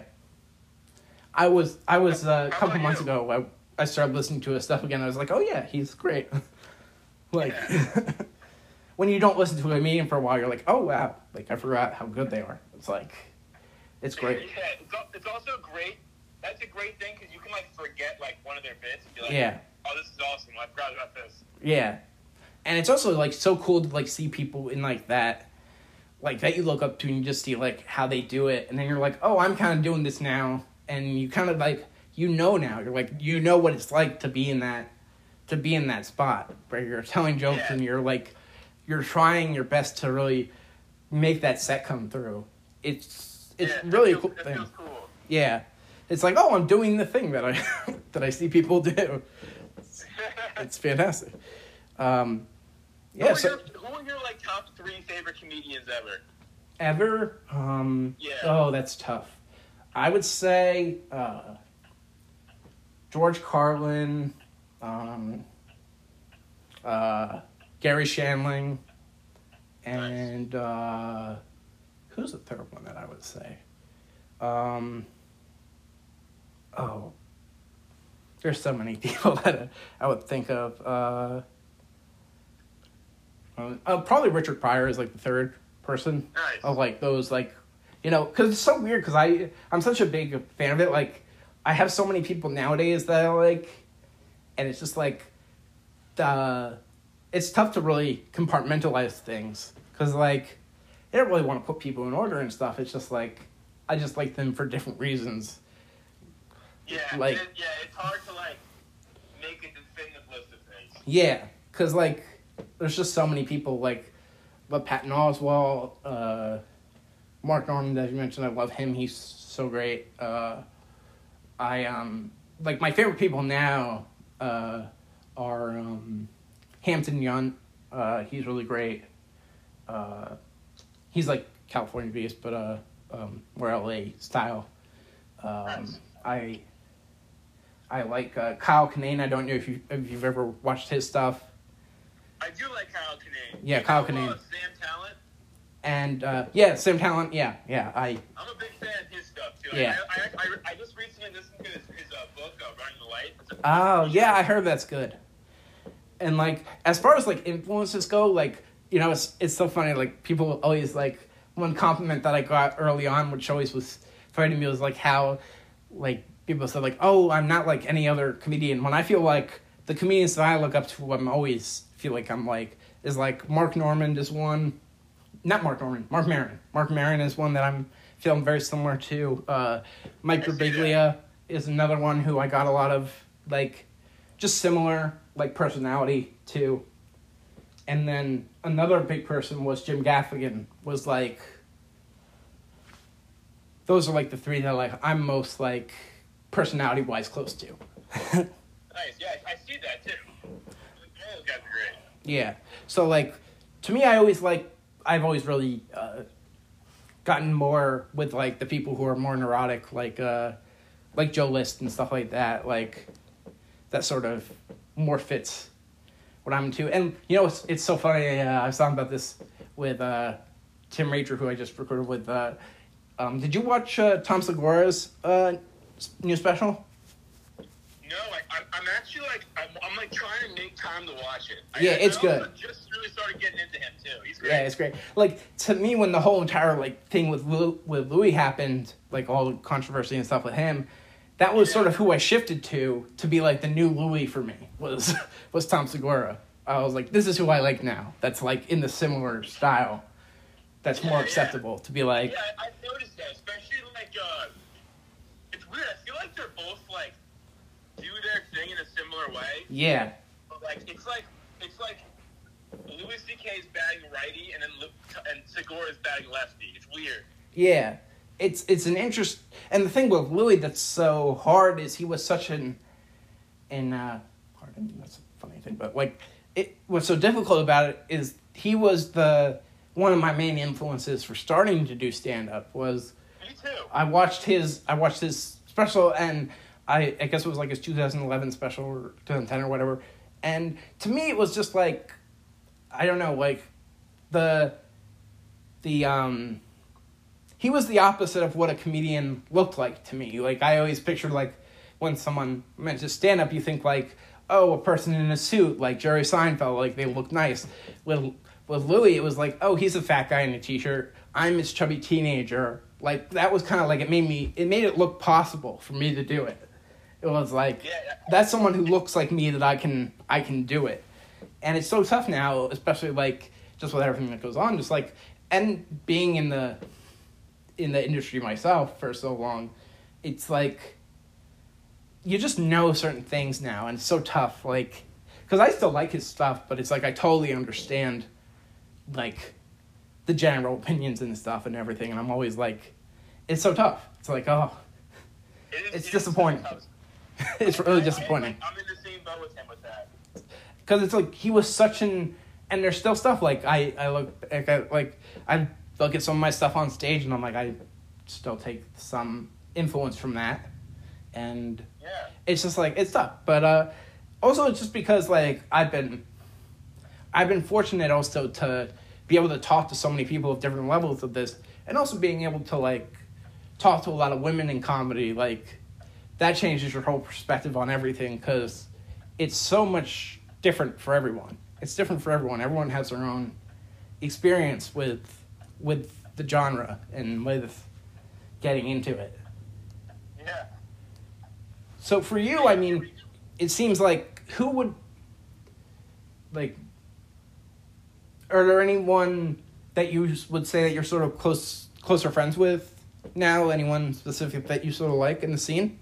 Speaker 1: I was, I was uh, a couple months you? ago, I, I started listening to his stuff again. I was like, oh, yeah, he's great. like, yeah. When you don't listen to a comedian for a while, you're like, oh, wow. Like, I forgot how good they are. It's like, it's great.
Speaker 2: Yeah, it's, it's also great. That's a great thing, because you can, like, forget, like, one of their bits and be like,
Speaker 1: yeah.
Speaker 2: oh, this is awesome. I forgot about this.
Speaker 1: Yeah. And it's also, like, so cool to, like, see people in, like, that, like, that you look up to and you just see, like, how they do it. And then you're like, oh, I'm kind of doing this now. And you kind of, like, you know now. You're like, you know what it's like to be in that, to be in that spot where you're telling jokes yeah. and you're, like, you're trying your best to really make that set come through. It's, it's
Speaker 2: yeah,
Speaker 1: really
Speaker 2: it feels,
Speaker 1: a cool
Speaker 2: it
Speaker 1: thing.
Speaker 2: Feels cool.
Speaker 1: Yeah. It's like, oh, I'm doing the thing that I, that I see people do. It's, it's fantastic. Um... Yeah,
Speaker 2: who, are
Speaker 1: so,
Speaker 2: your, who are your, like, top three favorite comedians ever?
Speaker 1: Ever? Um,
Speaker 2: yeah.
Speaker 1: Oh, that's tough. I would say uh, George Carlin, um, uh, Gary Shandling, and nice. uh, who's the third one that I would say? Um, oh, there's so many people that I would think of. Uh, Uh, probably Richard Pryor is like the third person
Speaker 2: nice.
Speaker 1: of like those like, you know, because it's so weird because I I'm such a big fan of it. Like I have so many people nowadays that I like, and it's just like, the it's tough to really compartmentalize things because like I don't really want to put people in order and stuff. It's just like I just like them for different reasons.
Speaker 2: Yeah,
Speaker 1: like
Speaker 2: it, yeah, it's hard to like make a definitive list of things.
Speaker 1: Yeah, because like. There's just so many people, like, but Patton Oswalt, uh, Mark Norman, as you mentioned, I love him. He's so great. Uh, I, um, like, my favorite people now uh, are um, Hampton Yount. Uh, he's really great. Uh, he's, like, California based, but uh, um, more L A style. Um,
Speaker 2: Nice.
Speaker 1: I I like uh, Kyle Kinane. I don't know if you if you've ever watched his stuff.
Speaker 2: I do like Kyle Kinane.
Speaker 1: Yeah,
Speaker 2: You
Speaker 1: Kyle
Speaker 2: know,
Speaker 1: Kinane.
Speaker 2: Uh, Sam Talent.
Speaker 1: And uh, yeah, Sam Talent. Yeah, yeah. I
Speaker 2: I'm a big fan of his stuff too.
Speaker 1: Yeah.
Speaker 2: I, I, I, I just recently listened to his, his uh, book, uh, Running the Light. It's a-
Speaker 1: oh yeah, I heard that's good. And like as far as like influences go, like you know, it's it's so funny. Like people always like one compliment that I got early on, which always was funny to me, was like how like people said like, oh, I'm not like any other comedian. When I feel like the comedians that I look up to, I'm always feel like I'm like is like Mark Normand is one. Not Mark Norman, Mark Maron. Mark Maron is one that I'm feeling very similar to. Uh, Mike Birbiglia is another one who I got a lot of, like, just similar, like, personality to. And then another big person was Jim Gaffigan, was, like, those are, like, the three that, like, I'm most, like, personality-wise close to.
Speaker 2: Nice. Yeah, I, I see that too. All those guys are great.
Speaker 1: Yeah. So, like, to me, I always, like, I've always really uh, gotten more with like the people who are more neurotic, like uh, like Joe List and stuff like that. Like that sort of more fits what I'm into. And you know, it's it's so funny. Uh, I was talking about this with uh, Tim Rager, who I just recorded with. Uh, um, did you watch uh, Tom Segura's uh, new special?
Speaker 2: No, I, I, I'm actually like I'm, I'm like trying to make time to watch it. I,
Speaker 1: Yeah,
Speaker 2: I,
Speaker 1: it's
Speaker 2: I
Speaker 1: good.
Speaker 2: also just really started getting into him too. He's great.
Speaker 1: Yeah, it's great. Like to me, when the whole entire like thing with Lou, with Louis happened, like all the controversy and stuff with him, that was sort of who I shifted to to be like the new Louis for me was was Tom Segura. I was like, this is who I like now. That's like in the similar style. That's
Speaker 2: Yeah,
Speaker 1: more
Speaker 2: yeah.
Speaker 1: acceptable to be like.
Speaker 2: Yeah, I, I've noticed that, especially like uh, it's weird. I feel like they're both like do their thing in a similar way.
Speaker 1: Yeah,
Speaker 2: But like it's like it's like Louis C K is batting righty, and then Lu- and Segura is batting lefty. It's weird.
Speaker 1: yeah. It's it's an interest, and the thing with Louis that's so hard is he was such an, in uh, hard. I mean, that's a funny thing, but like it. What's so difficult about it is he was the one of my main influences for starting to do stand up. Was
Speaker 2: Me too.
Speaker 1: I watched his I watched his special, and I I guess it was like his two thousand eleven special or twenty ten or whatever, and to me it was just like, I don't know, like the the um. He was the opposite of what a comedian looked like to me. Like, I always pictured, like, when someone mentions stand-up, you think, like, oh, a person in a suit, like Jerry Seinfeld, like, they look nice. With, with Louis, it was like, oh, he's a fat guy in a t-shirt. I'm his chubby teenager. Like, that was kind of like, it made me, it made it look possible for me to do it. It was like,
Speaker 2: Yeah, yeah.
Speaker 1: that's someone who looks like me that I can, I can do it. And it's so tough now, especially, like, just with everything that goes on, just, like, and being in the... in the industry myself for so long, it's like you just know certain things now, and it's so tough, like, because I still like his stuff, but it's like I totally understand like the general opinions and stuff and everything, and I'm always like, it's so tough. It's like, oh,
Speaker 2: It is,
Speaker 1: it's
Speaker 2: it is
Speaker 1: disappointing.
Speaker 2: tough.
Speaker 1: It's really
Speaker 2: I- I-
Speaker 1: disappointing
Speaker 2: I'm in the same boat with him with that.
Speaker 1: because it's like he was such an, and there's still stuff like I I look like I, like I look at some of my stuff on stage, and I'm like, I still take some influence from that, and
Speaker 2: Yeah.
Speaker 1: it's just like it's tough. But uh, also it's just because like I've been, I've been fortunate also to be able to talk to so many people of different levels of this, and also being able to like talk to a lot of women in comedy. Like that changes your whole perspective on everything because it's so much different for everyone. It's different for everyone. Everyone has their own experience with with the genre and with getting into it.
Speaker 2: Yeah.
Speaker 1: So for you, I mean, it seems like who would like are there anyone that you would say that you're sort of close closer friends with now? Anyone specific that you sort of like in the scene?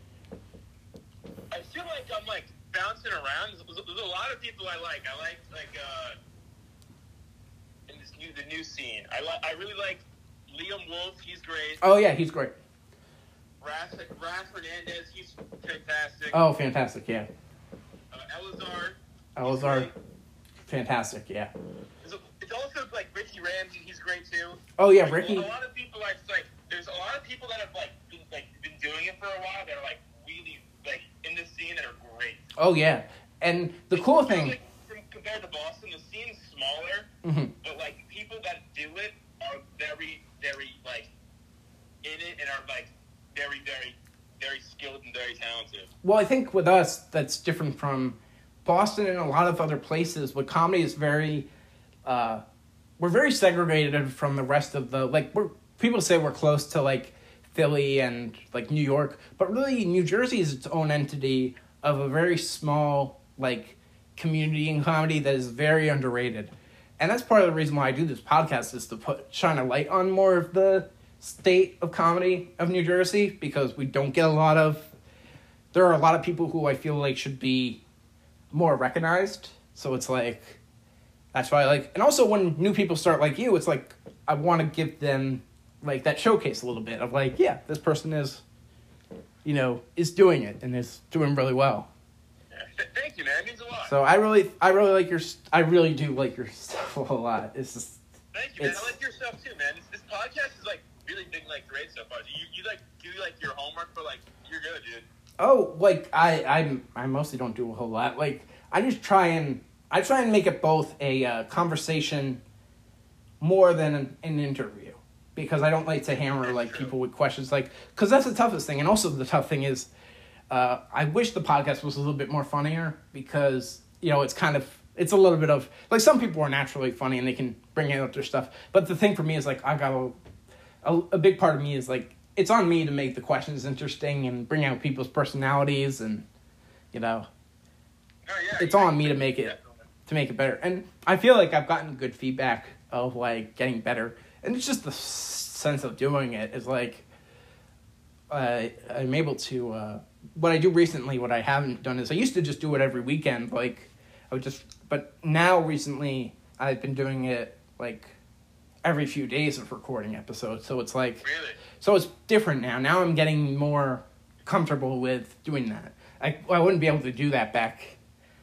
Speaker 2: I feel like I'm like bouncing around. There's, there's a lot of people I like. I like like uh in this new the new scene. I like I really like Liam Wolf. He's great.
Speaker 1: Oh yeah, he's great.
Speaker 2: Raph, Raph Hernandez. He's fantastic.
Speaker 1: Oh, fantastic, yeah.
Speaker 2: Uh, Elazar. he's
Speaker 1: Elazar,
Speaker 2: great.
Speaker 1: fantastic, yeah.
Speaker 2: There's a- It's also like Ricky Reyes. Ramsey, he's great too.
Speaker 1: Oh yeah,
Speaker 2: like,
Speaker 1: Ricky.
Speaker 2: A lot of people are like, there's a lot of people that have like been, like been doing it for a while. They're like really like in the scene that are great.
Speaker 1: Oh yeah, and the
Speaker 2: like,
Speaker 1: cool thing.
Speaker 2: Like, from, compared to Boston, the scene's smaller,
Speaker 1: Mm-hmm.
Speaker 2: but like people that do it are very, very like in it and are like very, very, very skilled and very talented.
Speaker 1: Well, I think with us, that's different from Boston and a lot of other places. With comedy is very, uh, we're very segregated from the rest of the, like, we're, people say we're close to, like, Philly and, like, New York, but really New Jersey is its own entity of a very small, like, community in comedy that is very underrated. And that's part of the reason why I do this podcast, is to put shine a light on more of the state of comedy of New Jersey, because we don't get a lot of, there are a lot of people who I feel like should be more recognized. So it's like, that's why I like, and also when new people start like you, it's like, I want to give them like that showcase a little bit of like, yeah, this person is, you know, is doing it and is doing really well.
Speaker 2: Yeah, thank you, man. It means a lot.
Speaker 1: So I really, I really like your, I really do like your stuff a lot. It's just,
Speaker 2: thank you, man. I like your stuff too, man. This, this podcast is like really been like great so far. You you like do like your homework for like you're good, dude.
Speaker 1: Oh, like I I I mostly don't do a whole lot. Like I just try and I try and make it both a uh, conversation more than an, an interview, because I don't like to hammer
Speaker 2: That's
Speaker 1: like
Speaker 2: true.
Speaker 1: people with questions, like, because that's the toughest thing. And also the tough thing is, uh, I wish the podcast was a little bit more funnier, because you know it's kind of it's a little bit of like, some people are naturally funny and they can bring out their stuff, but the thing for me is like I got a A, a big part of me is like, it's on me to make the questions interesting and bring out people's personalities, and you know,
Speaker 2: Oh, yeah,
Speaker 1: it's
Speaker 2: yeah,
Speaker 1: on me to make it
Speaker 2: definitely.
Speaker 1: to make it better. And I feel like I've gotten good feedback of like getting better, and it's just the s- sense of doing it is like, uh, I'm able to. Uh, what I do recently, what I haven't done is I used to just do it every weekend. Like I would just, but now recently I've been doing it like every few days of recording episodes. So it's like,
Speaker 2: Really?
Speaker 1: so it's different now. Now I'm getting more comfortable with doing that. I I wouldn't be able to do that back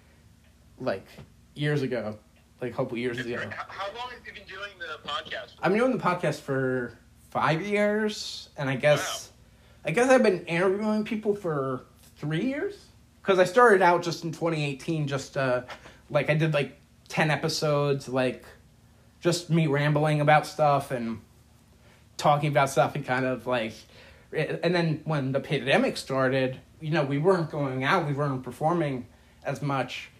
Speaker 1: like years ago, like a couple years
Speaker 2: It's
Speaker 1: ago.
Speaker 2: great. How, how long have you been doing the podcast for?
Speaker 1: I've been doing the podcast for five years, and I guess I guess I've been interviewing people for three years. Because I started out just in twenty eighteen, just uh, like I did like ten episodes, like just me rambling about stuff and talking about stuff, and kind of like, and then when the pandemic started, you know, we weren't going out, we weren't performing as much,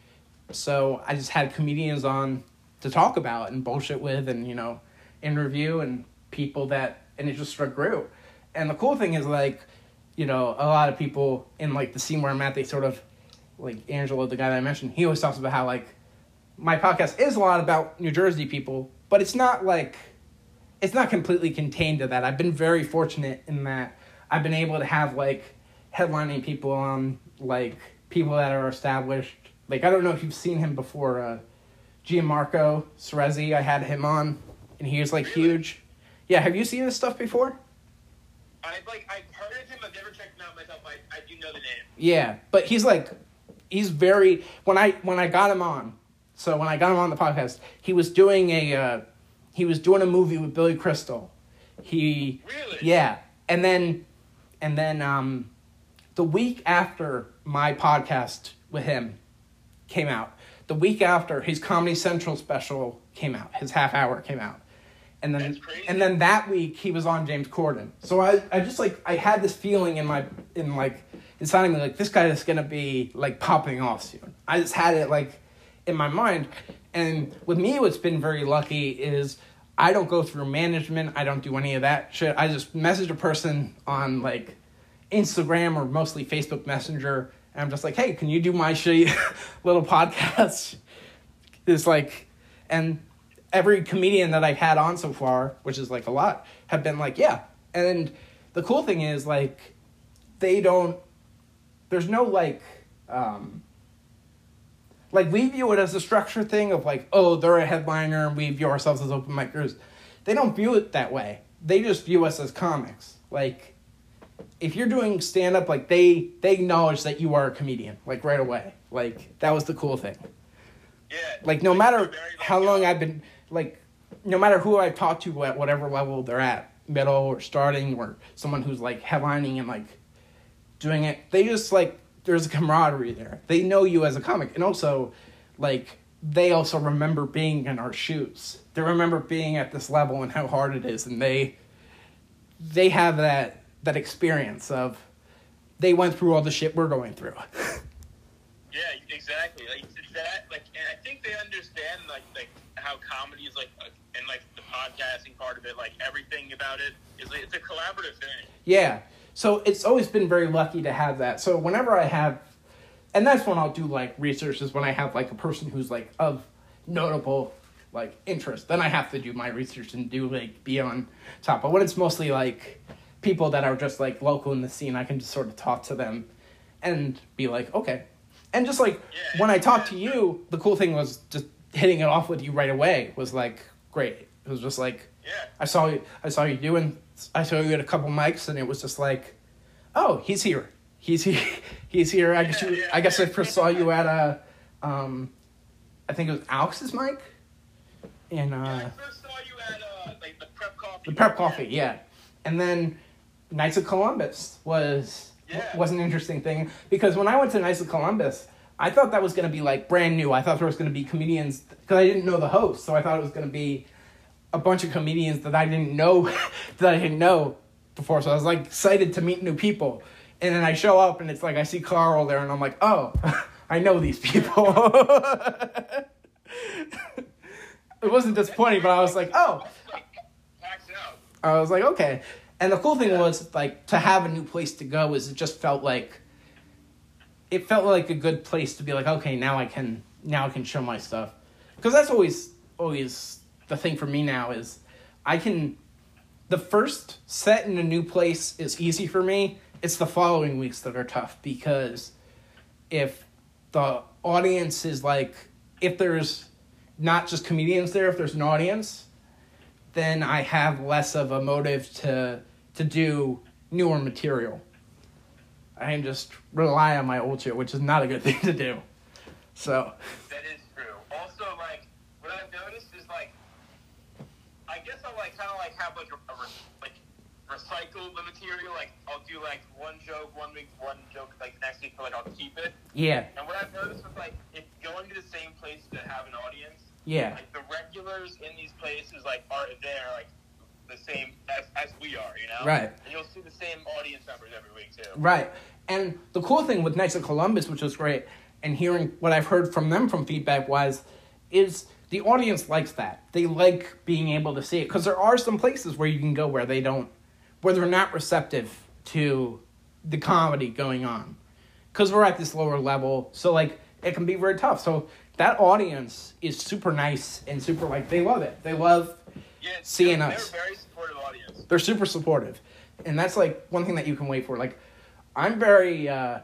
Speaker 1: so I just had comedians on to talk about and bullshit with, and you know, interview and people that, and it just sort of grew. And the cool thing is, like, you know, a lot of people in like the scene where I'm at, they sort of, like Angelo, the guy that I mentioned, he always talks about how like my podcast is a lot about New Jersey people, but it's not like, it's not completely contained to that. I've been very fortunate in that I've been able to have like headlining people on, like people that are established. Like, I don't know if you've seen him before, uh, Gianmarco Cerezi, I had him on, and he was like
Speaker 2: Really?
Speaker 1: huge. Yeah, have you seen this stuff before?
Speaker 2: I've like I've heard of him. I've never checked him out myself. I, I do know the name.
Speaker 1: Yeah, but he's like, he's very, when I when I got him on, so when I got him on the podcast, he was doing a, uh, he was doing a movie with Billy Crystal. He,
Speaker 2: Really?
Speaker 1: yeah, and then, and then um, the week after my podcast with him came out, the week after his Comedy Central special came out, his half hour came out. And then,
Speaker 2: That's crazy.
Speaker 1: and then that week he was on James Corden. So I, I just like, I had this feeling in my, in like, inside of me, like, this guy is going to be like popping off soon. I just had it like in my mind. And with me, what's been very lucky is I don't go through management. I don't do any of that shit. I just message a person on like Instagram or mostly Facebook Messenger. And I'm just like, hey, can you do my shitty little podcast? It's like, and every comedian that I've had on so far, which is like a lot, have been like, yeah. And the cool thing is, like, they don't, there's no like, um, like we view it as a structure thing of like, oh, they're a headliner and we view ourselves as open micers. They don't view it that way. They just view us as comics. Like, if you're doing stand-up, like, they, they acknowledge that you are a comedian, like, right away. Like, that was the cool thing.
Speaker 2: Yeah.
Speaker 1: Like, no matter
Speaker 2: very, like,
Speaker 1: how long
Speaker 2: uh,
Speaker 1: I've been, like, no matter who I talk to at whatever level they're at, middle or starting or someone who's like headlining and like doing it, they just like, there's a camaraderie there. They know you as a comic. And also, like, they also remember being in our shoes. They remember being at this level and how hard it is. And they they have that that experience of, they went through all the shit we're going through.
Speaker 2: Yeah, exactly. Like, it's that, like, and I think they understand, like, like how comedy is, like, uh, and, like, the podcasting part of it, like, everything about it is, like, it's a collaborative thing.
Speaker 1: Yeah. So it's always been very lucky to have that. So whenever I have, and that's when I'll do, like, research, is when I have, like, a person who's, like, of notable, like, interest. Then I have to do my research and do, like, be on top. But when it's mostly, like, people that are just, like, local in the scene, I can just sort of talk to them and be like, okay. And just, like,
Speaker 2: Yeah,
Speaker 1: when I talked
Speaker 2: yeah,
Speaker 1: to you, the cool thing was just hitting it off with you right away was, like, great. It was just, like,
Speaker 2: yeah.
Speaker 1: I saw you, I saw you doing, I saw you at a couple mics, and it was just like, oh, he's here. He's here. He's here. I guess,
Speaker 2: Yeah,
Speaker 1: you,
Speaker 2: yeah.
Speaker 1: I guess I first saw you at a, um, I think it was Alex's mic. And, uh,
Speaker 2: Yeah, I first saw you at, uh, like, the Prep Coffee.
Speaker 1: the Prep Coffee, yeah. And then Knights of Columbus was
Speaker 2: Yeah.
Speaker 1: was an interesting thing, because when I went to Knights of Columbus, I thought that was going to be, like, brand new. I thought there was going to be comedians, because I didn't know the host, so I thought it was going to be a bunch of comedians that I didn't know, that I didn't know before, so I was, like, excited to meet new people. And then I show up, and it's like, I see Carl there, and I'm like, oh, I know these people. It wasn't disappointing, but I was like, oh.
Speaker 2: Like, packs out.
Speaker 1: I was like, okay. And the cool thing was, like, to have a new place to go is it just felt like, it felt like a good place to be like, okay, now I can, now I can show my stuff. Because that's always, always the thing for me now is, I can, the first set in a new place is easy for me. It's the following weeks that are tough, because if the audience is like, if there's not just comedians there, if there's an audience, then I have less of a motive to to do newer material. I can just rely on my old shit, which is not a good thing to do. So.
Speaker 2: That is true. Also, like, what I've noticed is, like, I guess I'll, like, kind of, like, have, like, a, a re- like, recycle the material. Like, I'll do, like, one joke one week, one joke, like, next week, but, like, I'll keep it.
Speaker 1: Yeah.
Speaker 2: And what I've noticed is, like, if going to the same place to have an audience,
Speaker 1: Yeah.
Speaker 2: like, the regulars in these places, like, are there, like, the same as, as we are, you know?
Speaker 1: Right.
Speaker 2: And you'll see the same audience members every week, too.
Speaker 1: Right. And the cool thing with Knights of Columbus, which was great, and hearing what I've heard from them from feedback-wise, is the audience likes that. They like being able to see it. Because there are some places where you can go where they don't, where they're not receptive to the comedy going on. Because we're at this lower level, so, like, it can be very tough. So that audience is super nice and super, like, they love it. They love
Speaker 2: Yeah,
Speaker 1: seeing
Speaker 2: they're,
Speaker 1: us.
Speaker 2: They're a very supportive audience.
Speaker 1: They're super supportive. And that's, like, one thing that you can wait for. Like, I'm very, uh...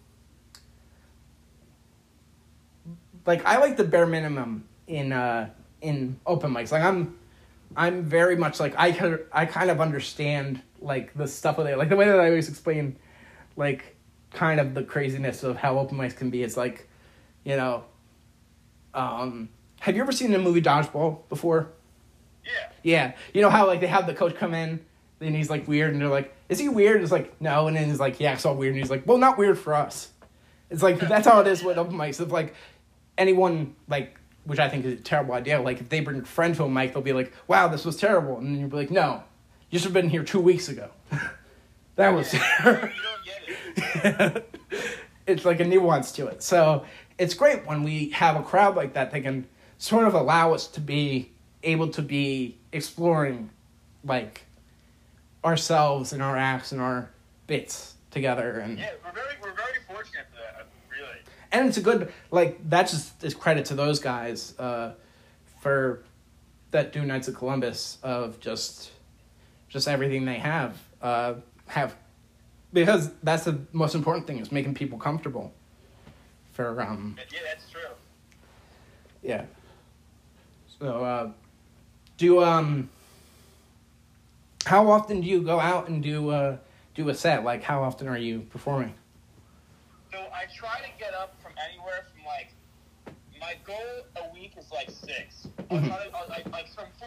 Speaker 1: like, I like the bare minimum in, uh, in open mics. Like, I'm, I'm very much, like, I, could, I kind of understand, like, the stuff of it. Like, the way that I always explain, like, kind of the craziness of how open mics can be. It's like, you know, um... have you ever seen the movie Dodgeball before?
Speaker 2: Yeah.
Speaker 1: Yeah. You know how, like, they have the coach come in, and he's, like, weird, and they're like, is he weird? It's like, no, and then he's like, yeah, it's all weird, and he's like, well, not weird for us. It's like, that's how it is with open mics. If, like, anyone, like, which I think is a terrible idea, like, if they bring a friend to a mic, they'll be like, wow, this was terrible, and then you'll be like, no, you should have been here two weeks ago. That was...
Speaker 2: You don't get it.
Speaker 1: It's like a nuance to it. So it's great when we have a crowd like that. They can sort of allow us to be able to be exploring, like, ourselves and our acts and our bits together. And
Speaker 2: Yeah, we're very we're very fortunate for that, really.
Speaker 1: and it's a good, like, that's just is credit to those guys uh, for that do Knights of Columbus, of just just everything they have uh, have. Because that's the most important thing, is making people comfortable. For, um...
Speaker 2: Yeah, that's true.
Speaker 1: Yeah. So, uh... Do, um... how often do you go out and do, uh... do a set? Like, how often are you performing?
Speaker 2: So I try to get up from anywhere from, like... My goal a week is, like, six. I'll
Speaker 1: Mhm.
Speaker 2: try to, I'll, like, like, from four to six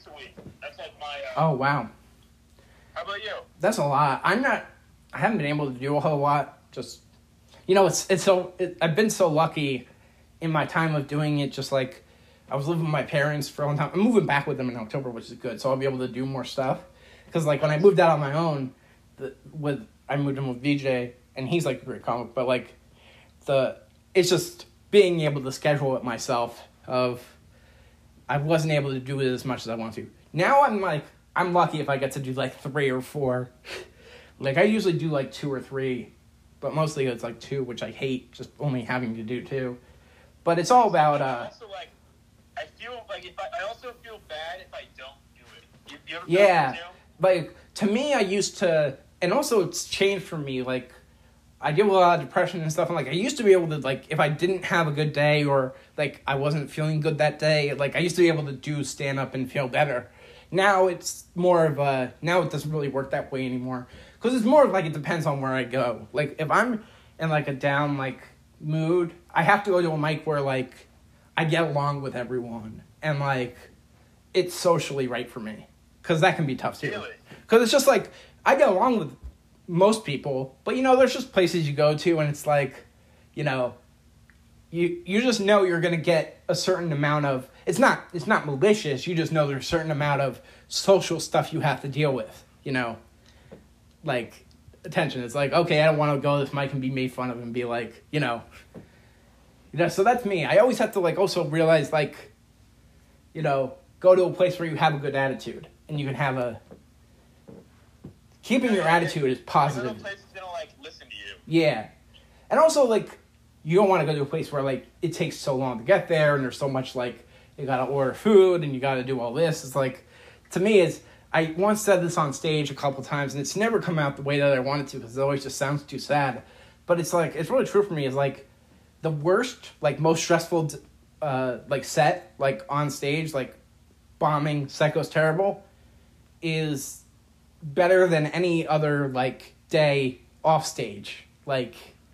Speaker 2: a week. That's like my. Uh,
Speaker 1: Oh wow,
Speaker 2: How about you?
Speaker 1: that's a lot. I'm not. I haven't been able to do a whole lot. Just, you know, it's it's so. It, I've been so lucky in my time of doing it. Just like I was living with my parents for a long time. I'm moving back with them in October, which is good. So I'll be able to do more stuff. Because like when I moved out on my own, the, with I moved in with V J, and he's like a great comic, but like the it's just being able to schedule it myself. Of I wasn't able to do it as much as I want to. Now I'm like I'm lucky if I get to do like three or four. Like I usually do like two or three, but mostly it's like two, which I hate just only having to do two. But it's all about uh.
Speaker 2: Also, like, I feel like if I, I also feel bad if I don't do it. You, you ever feel
Speaker 1: Yeah,
Speaker 2: that too?
Speaker 1: like to me, I used to, and also it's changed for me. Like I deal with a lot of depression and stuff, and like I used to be able to like if I didn't have a good day or like I wasn't feeling good that day, like I used to be able to do stand up and feel better. Now it's more of a now it doesn't really work that way anymore because it's more of like it depends on where I go. Like if I'm in like a down like mood, I have to go to a mic where like I get along with everyone and like it's socially right for me because that can be tough too.
Speaker 2: Really?
Speaker 1: Because it's just like I get along with most people, but you know there's just places you go to and it's like, you know, you you just know you're gonna get a certain amount of it's not it's not malicious, you just know there's a certain amount of social stuff you have to deal with, you know, like attention. It's like, okay, I don't want to go to this mic and be made fun of and be like, you know, you know. So that's me. I always have to like also realize like, you know, go to a place where you have a good attitude and you can have a keeping your attitude is positive.
Speaker 2: Another place is gonna like listen to you.
Speaker 1: Yeah, and also like you don't want to go to a place where like it takes so long to get there and there's so much like you gotta order food and you gotta do all this. It's like to me is I once said this on stage a couple times and it's never come out the way that I wanted to because it always just sounds too sad. But it's like it's really true for me. Is like the worst, like most stressful, uh, like set like on stage, like bombing Psycho's Terrible, is better than any other like day off stage. Like.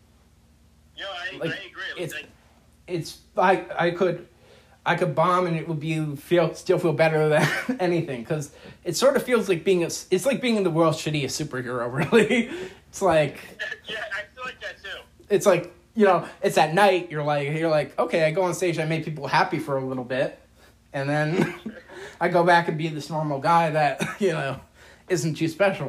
Speaker 2: Yeah, I,
Speaker 1: Like,
Speaker 2: I agree.
Speaker 1: it's,
Speaker 2: Like,
Speaker 1: it's I I could I could bomb and it would be feel still feel better than anything because it sort of feels like being a, it's like being in the world's shittiest superhero. Really, it's like
Speaker 2: yeah, I feel like that too.
Speaker 1: it's like you know it's at night. You're like you're like okay, I go on stage, I make people happy for a little bit, and then I go back and be this normal guy that you know isn't too special.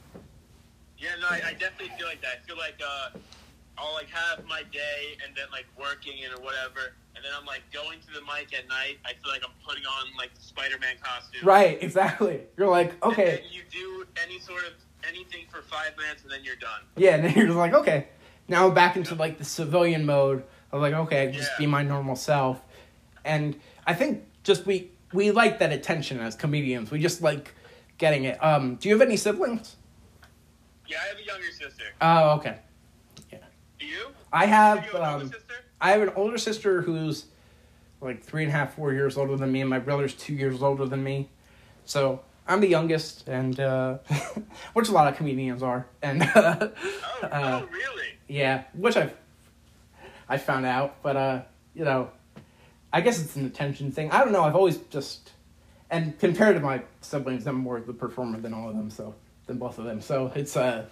Speaker 2: Yeah, no, I, I definitely feel like that. I feel like uh, I'll like have my day and then like working and or whatever, and then I'm like going to the mic at night. I feel like I'm putting on like the Spider-Man costume.
Speaker 1: Right, exactly. You're like okay,
Speaker 2: And then you do any sort of anything for five minutes, and then you're done.
Speaker 1: yeah, and then you're just like okay, now I'm back into like the civilian mode of like okay, just
Speaker 2: Yeah.
Speaker 1: be my normal self, and I think just we we like that attention as comedians. We just like getting it. Um, do you have any siblings?
Speaker 2: Yeah, I have a younger sister.
Speaker 1: Oh, okay.
Speaker 2: Do you?
Speaker 1: I
Speaker 2: Do
Speaker 1: have
Speaker 2: you have another
Speaker 1: um,
Speaker 2: sister?
Speaker 1: I have an older sister who's like three and a half, four years older than me, and my brother's two years older than me. So I'm the youngest, and uh, which a lot of comedians are, and uh,
Speaker 2: Oh,
Speaker 1: uh,
Speaker 2: oh, really?
Speaker 1: yeah, which I've I found out, but uh, you know, I guess it's an attention thing. I don't know. I've always just and compared to my siblings, I'm more the performer than all of them, so than both of them. So it's uh,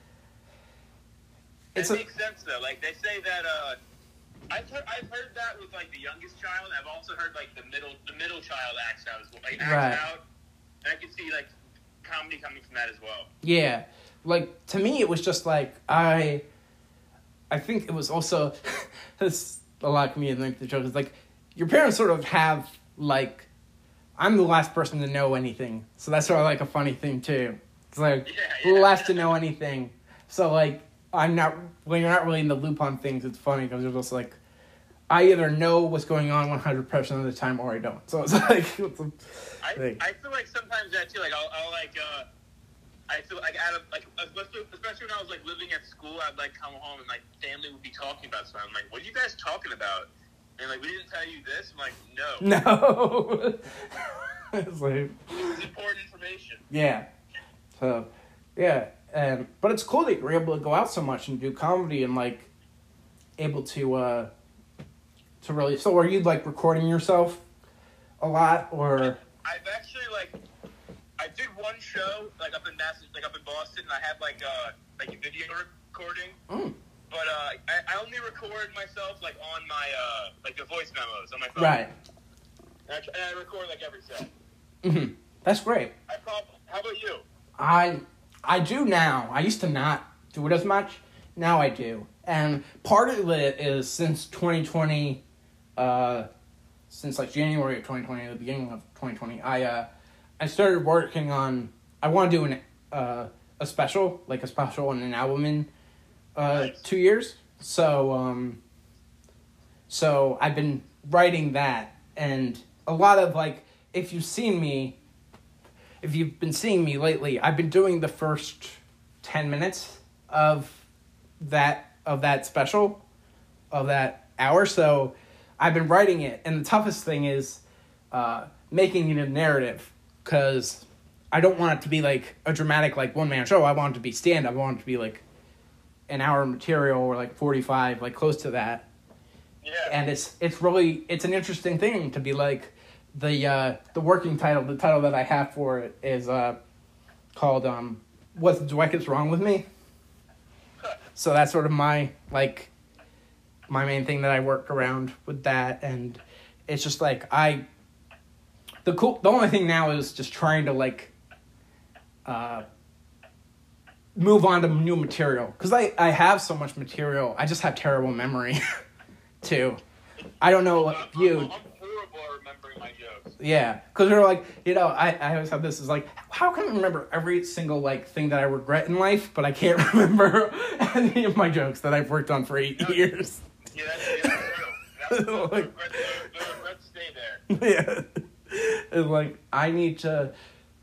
Speaker 2: It
Speaker 1: it's a,
Speaker 2: makes sense though. Like they say that uh, I've heard, I've heard that with like the youngest child. I've also heard like the middle the middle child acts out as well. Like acts
Speaker 1: Right.
Speaker 2: out. And I can see like comedy coming from that as well.
Speaker 1: yeah, like to me, it was just like I, I think it was also this a lot of comedians think the joke is like your parents sort of have like I'm the last person to know anything, so that's sort of like a funny thing too. It's like
Speaker 2: Yeah,
Speaker 1: the
Speaker 2: yeah.
Speaker 1: last to know anything, so like I'm not when you're not really in the loop on things. It's funny because you're just like I either know what's going on one hundred percent of the time or I don't. So it's like it's a
Speaker 2: I,
Speaker 1: thing.
Speaker 2: I feel like sometimes that too. Like I'll, I'll like uh, I feel like out of like especially, especially when I was like living at school, I'd like come home and like family would be talking about something. I'm like, what are you guys talking about? And like, we didn't tell you this. I'm like, no,
Speaker 1: No. It's like
Speaker 2: this is important information.
Speaker 1: yeah. So yeah, and but it's cool that you're able to go out so much and do comedy and like able to uh to really. So are you like recording yourself a lot or?
Speaker 2: I've actually like I did one show like up in Mass, like up in Boston, and I had like uh like a video recording.
Speaker 1: Mm.
Speaker 2: But uh, I, I only record myself like on my uh like the voice memos on my phone.
Speaker 1: Right.
Speaker 2: And I, and I record like every set.
Speaker 1: Mm-hmm. That's great.
Speaker 2: I probably, how about you?
Speaker 1: I I do now. I used to not do it as much. Now I do. And part of it is since twenty twenty, uh, since like January of twenty twenty, the beginning of twenty twenty, I uh, I started working on. I want to do an uh, a special, like a special and an album in uh,
Speaker 2: Nice.
Speaker 1: two years. So um, so I've been writing that, and a lot of like, if you've seen me, if you've been seeing me lately, I've been doing the first ten minutes of that of that special, of that hour. So I've been writing it, and the toughest thing is uh, making it a narrative, because I don't want it to be like a dramatic like one man show. I want it to be stand up. I want it to be like an hour material, or like forty-five, like close to that.
Speaker 2: Yeah.
Speaker 1: And it's it's really it's an interesting thing to be like the uh, the working title. The title that I have for it is uh, called um, "What's Dweck's Wrong with Me." So that's sort of my like my main thing that I work around with that, and it's just like I the cool the only thing now is just trying to like uh, move on to new material, because I, I have so much material. I just have terrible memory too. I don't know
Speaker 2: I'm,
Speaker 1: if you.
Speaker 2: I'm, I'm horrible at remembering my jokes.
Speaker 1: Yeah, because they're like, you know, I, I always have this is like, how can I remember every single like thing that I regret in life, but I can't remember any of my jokes that I've worked on for eight
Speaker 2: No,
Speaker 1: years.
Speaker 2: Yeah, that's, yeah, that's true. That's, the,
Speaker 1: Like-
Speaker 2: the, regret, the, the regrets stay there.
Speaker 1: Yeah, it's like I need to,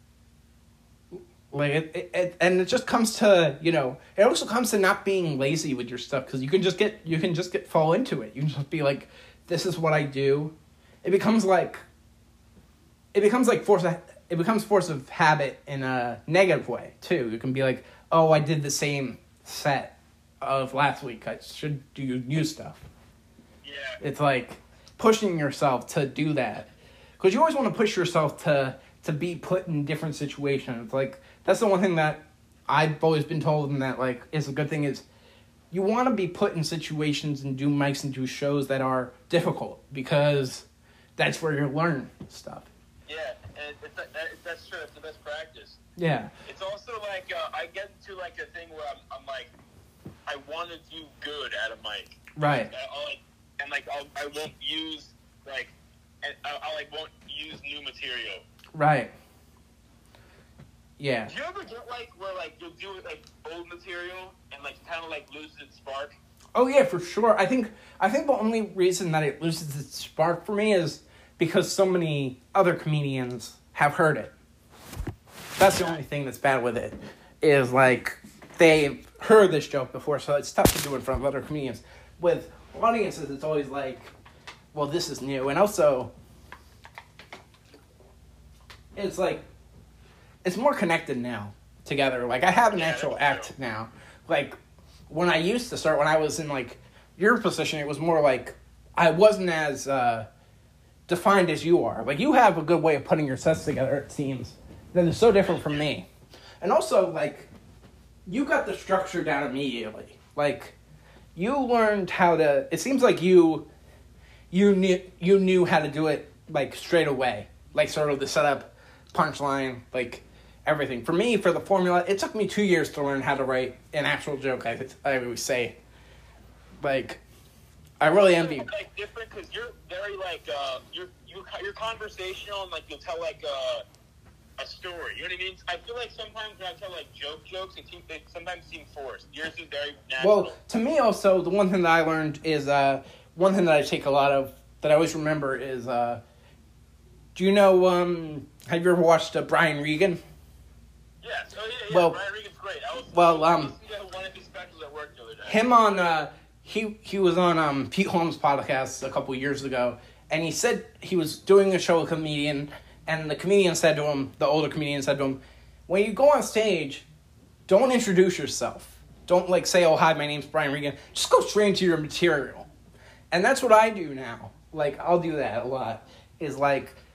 Speaker 1: like it, it, it, and it just comes to, you know, it also comes to not being lazy with your stuff, because you can just get you can just get fall into it. You can just be like, this is what I do. It becomes like. It becomes like force. Of, it becomes force of habit in a negative way too. You can be like, oh, I did the same set of last week. I should do new stuff.
Speaker 2: Yeah.
Speaker 1: It's like pushing yourself to do that, because you always want to push yourself to to be put in different situations. Like that's the one thing that I've always been told, and that like is a good thing, is you want to be put in situations and do mics and do shows that are difficult, because that's where you learn stuff.
Speaker 2: Yeah, and it's, that, that's true. It's the best practice.
Speaker 1: Yeah.
Speaker 2: It's also like uh, I get into like a thing where I'm, I'm like, I want to do good at a mic.
Speaker 1: Right.
Speaker 2: I, I'll, like, and like I'll, I won't use like, and I, I like won't use new material.
Speaker 1: Right. Yeah.
Speaker 2: Do you ever get like where like you'll do like old material and like kind of like loses its spark?
Speaker 1: Oh yeah, for sure. I think I think the only reason that it loses its spark for me is because so many other comedians have heard it. That's the only thing that's bad with it, is like they've heard this joke before, so it's tough to do in front of other comedians. With audiences, it's always like, well, this is new, and also it's like it's more connected now together. Like I have an
Speaker 2: Yeah,
Speaker 1: actual
Speaker 2: that's
Speaker 1: act
Speaker 2: true.
Speaker 1: now. Like when I used to start, when I was in like your position, it was more like I wasn't as uh, defined as you are. Like you have a good way of putting your sets together, it seems. That is so different from me. And also, like, you got the structure down immediately. Like, you learned how to. It seems like you, you knew you knew how to do it like straight away. Like sort of the setup, punchline, like everything. For me, for the formula, it took me two years to learn how to write an actual joke. I I always say, like, I really envy.
Speaker 2: It's like different because you're very like uh, you're you you're conversational and like you'll tell like uh, a story. You know what I mean? I feel like sometimes when I tell like joke jokes, it, seem, it sometimes seem forced. Yours is very natural.
Speaker 1: Well, to me also, the one thing that I learned is, uh, one thing that I take a lot of, that I always remember is, uh, do you know, um, have you ever watched uh, Brian Regan?
Speaker 2: Yes. Oh, yeah, yeah.
Speaker 1: Well-
Speaker 2: Brian Regan's great. I was,
Speaker 1: well,
Speaker 2: I
Speaker 1: um,
Speaker 2: was listening to one of his specials at work the other day.
Speaker 1: Him on, uh, he, he was on, um, Pete Holmes' podcast a couple years ago, and he said he was doing a show with a comedian, and the comedian said to him, the older comedian said to him, when you go on stage, don't introduce yourself. Don't, like, say, oh, hi, my name's Brian Regan. Just go straight into your material. And that's what I do now. Like, I'll do that a lot. Is, like,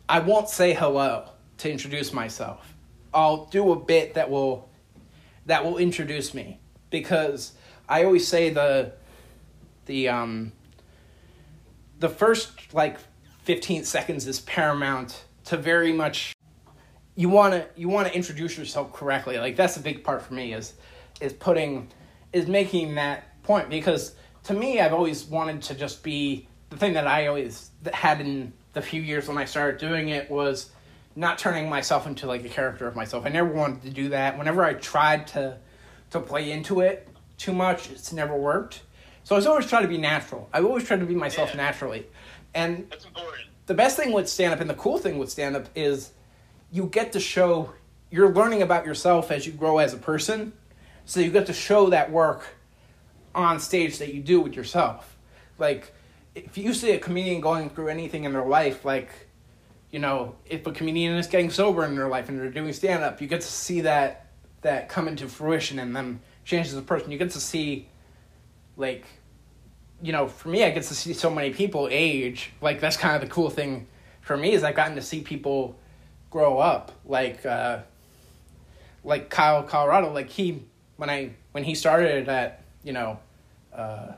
Speaker 1: I won't say hello to introduce myself. I'll do a bit that will that will introduce me, because I always say the the um the first like fifteen seconds is paramount to very much. You want to you want to introduce yourself correctly. Like, that's a big part for me, is is putting is making that point, because to me, I've always wanted to just be the thing that I always had in the few years when I started doing it, was not turning myself into like a character of myself. I never wanted to do that. Whenever I tried to to play into it too much, it's never worked. So I was always trying to be natural. I always tried to be myself
Speaker 2: yeah.
Speaker 1: naturally. And
Speaker 2: That's important.
Speaker 1: The best thing with stand-up, and the cool thing with stand-up, is you get to show, you're learning about yourself as you grow as a person. So you get to show that work on stage that you do with yourself. Like, if you see a comedian going through anything in their life, like, you know, if a comedian is getting sober in their life and they're doing stand-up, you get to see that that come into fruition and them change as a person. You get to see, like, you know, for me, I get to see so many people age. Like, that's kind of the cool thing for me, is I've gotten to see people grow up. Like, uh, like Kyle Colorado, like he, when I, when he started at, you know, uh,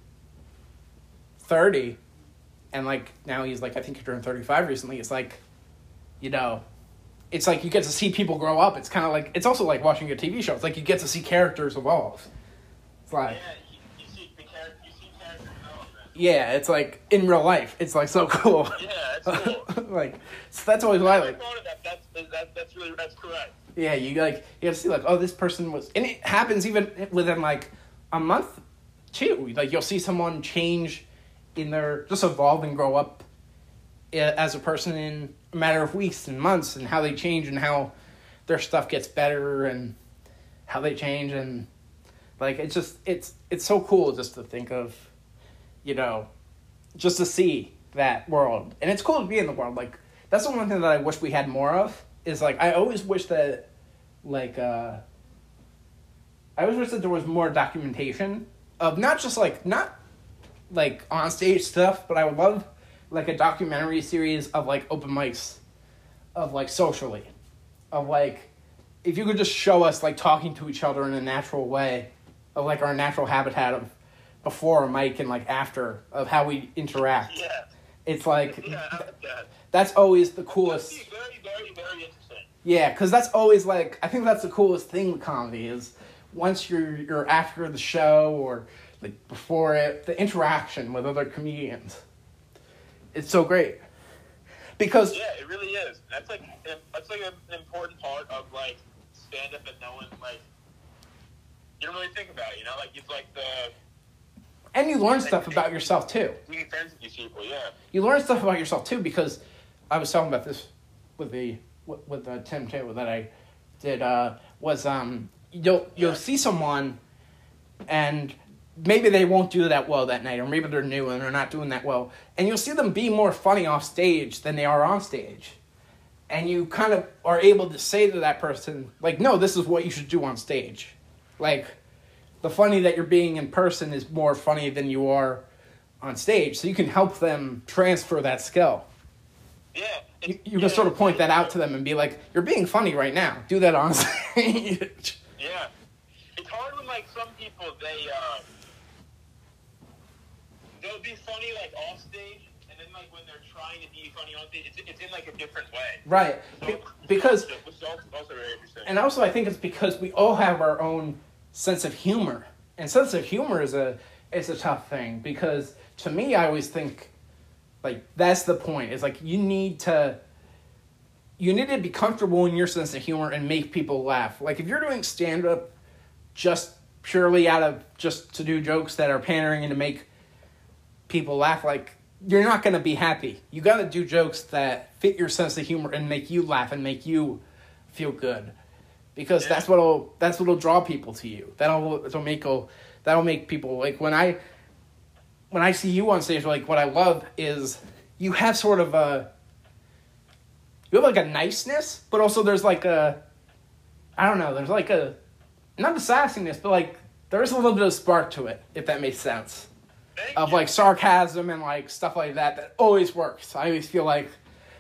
Speaker 1: thirty, and like now he's like, I think he turned thirty-five recently. It's like, you know, it's like you get to see people grow up. It's kind of like, it's also like watching a T V show. It's like you get to see characters evolve. It's like,
Speaker 2: yeah, you, you see the character, you see character development.
Speaker 1: Yeah, it's like in real life. It's like so cool.
Speaker 2: Yeah, that's cool.
Speaker 1: Like, so that's always what I like.
Speaker 2: That. That's that, that's really that's correct.
Speaker 1: Yeah, you like you have to see like, oh, this person was, and it happens even within like a month too. Like, you'll see someone change in their, just evolve and grow up as a person in a matter of weeks and months, and how they change and how their stuff gets better and how they change, and like, it's just it's it's so cool just to think of, you know, just to see that world. And it's cool to be in the world. Like, that's the one thing that I wish we had more of, is like, I always wish that like uh I always wish that there was more documentation of not just like not like on stage stuff, but I would love like a documentary series of like open mics, of like socially, of like, if you could just show us like talking to each other in a natural way, of like our natural habitat of before a mic and like after, of how we interact.
Speaker 2: Yeah.
Speaker 1: It's like,
Speaker 2: yeah, I like that.
Speaker 1: That's always the coolest.
Speaker 2: That'd be very, very, very interesting.
Speaker 1: Yeah, because that's always like, I think that's the coolest thing with comedy, is once you're you're after the show or like before it, the interaction with other comedians. It's so great. Because
Speaker 2: yeah, it really is. That's like that's like an important part of like stand up, and no one like you don't really think about it, you know? Like, it's like the
Speaker 1: and you learn stuff about yourself too.
Speaker 2: Being friends with these people, yeah.
Speaker 1: You learn stuff about yourself too, because I was talking about this with the with, with the Tim Taylor that I did uh, was um you'll you'll see someone and maybe they won't do that well that night, or maybe they're new and they're not doing that well, and you'll see them be more funny off stage than they are on stage, and you kind of are able to say to that person, like, no, this is what you should do on stage. Like, the funny that you're being in person is more funny than you are on stage, so you can help them transfer that skill.
Speaker 2: Yeah.
Speaker 1: You, you
Speaker 2: yeah,
Speaker 1: can sort of point that out to them and be like, you're being funny right now. Do that on stage.
Speaker 2: Yeah. It's hard when, like, some people, they, uh, they'll be funny, like, off stage, and then, like, when they're trying to be funny on stage, it's, it's in, like, a different way.
Speaker 1: Right.
Speaker 2: So,
Speaker 1: Be- because,
Speaker 2: which is also, also very interesting.
Speaker 1: and also I think it's because we all have our own sense of humor. And sense of humor is a is a tough thing, because to me, I always think, like, that's the point. It's like, you need to, you need to be comfortable in your sense of humor and make people laugh. Like, if you're doing stand-up just purely out of, just to do jokes that are pandering and to make people laugh, like, you're not going to be happy. You got to do jokes that fit your sense of humor and make you laugh and make you feel good. Because
Speaker 2: yeah.
Speaker 1: that's what'll that's what'll draw people to you. That'll that'll make that'll make people, like, when I when I see you on stage, like, what I love is you have sort of a you have like a niceness, but also there's like a I don't know, there's like a not a sassiness, but like there's a little bit of spark to it, if that makes sense.
Speaker 2: Thank
Speaker 1: Of
Speaker 2: you.
Speaker 1: like sarcasm and like stuff like that that always works. I always feel like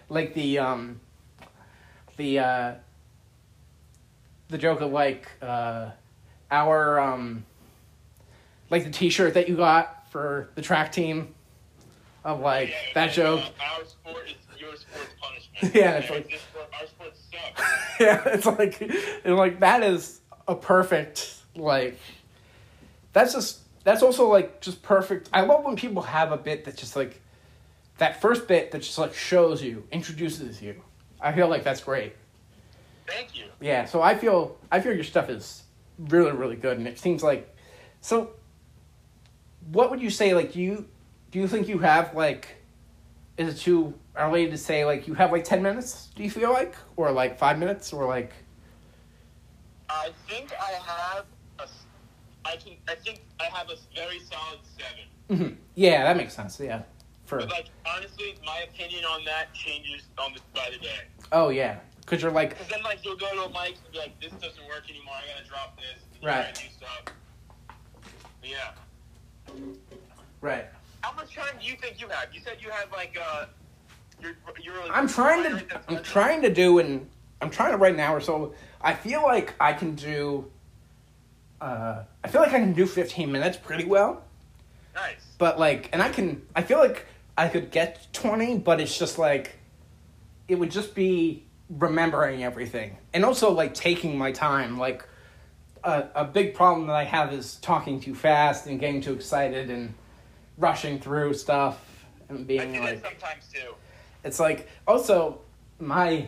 Speaker 1: like the um, the uh, the joke of like uh, our um, like the T-shirt that you got for the track team, of like
Speaker 2: Yeah,
Speaker 1: that
Speaker 2: yeah,
Speaker 1: joke.
Speaker 2: uh, our sport is your sport's punishment.
Speaker 1: Yeah, it's
Speaker 2: Yeah,
Speaker 1: like-
Speaker 2: this sport, our sport sucks.
Speaker 1: Yeah, it's like, and like that is a perfect, like, that's just, that's also like just perfect. I love when people have a bit that just like, that first bit that just like shows you, introduces you. I feel like that's great.
Speaker 2: Thank you.
Speaker 1: Yeah, so I feel, I feel your stuff is really, really good, and it seems like, so, what would you say, like, do you, do you think you have, like, is it too early to say, like, you have, like, ten minutes, do you feel like? Or, like, five minutes? Or, like...
Speaker 2: I think I have a, s- I can, I think I have a very solid seven.
Speaker 1: Mm-hmm. Yeah, that makes sense, yeah. For
Speaker 2: But, like, honestly, my opinion on that changes on the, by the day.
Speaker 1: Oh, yeah. Because you're, like...
Speaker 2: Because then, like, you'll go to a mic and be like, this doesn't work anymore, I gotta drop this. And you
Speaker 1: Right.
Speaker 2: gotta do stuff. But yeah.
Speaker 1: Right.
Speaker 2: How much time do you think you have? You said you had, like, uh... You're, you're like,
Speaker 1: I'm trying to... I'm trying to do, and... I'm trying to write an hour, so I feel like I can do... Uh, I feel like I can do fifteen minutes pretty well.
Speaker 2: Nice.
Speaker 1: But, like... And I can... I feel like I could get twenty, but it's just, like... It would just be remembering everything. And also, like, taking my time. Like, a, a big problem that I have is talking too fast and getting too excited and rushing through stuff and
Speaker 2: I
Speaker 1: being,
Speaker 2: do
Speaker 1: like...
Speaker 2: that sometimes, too.
Speaker 1: It's like, also, my...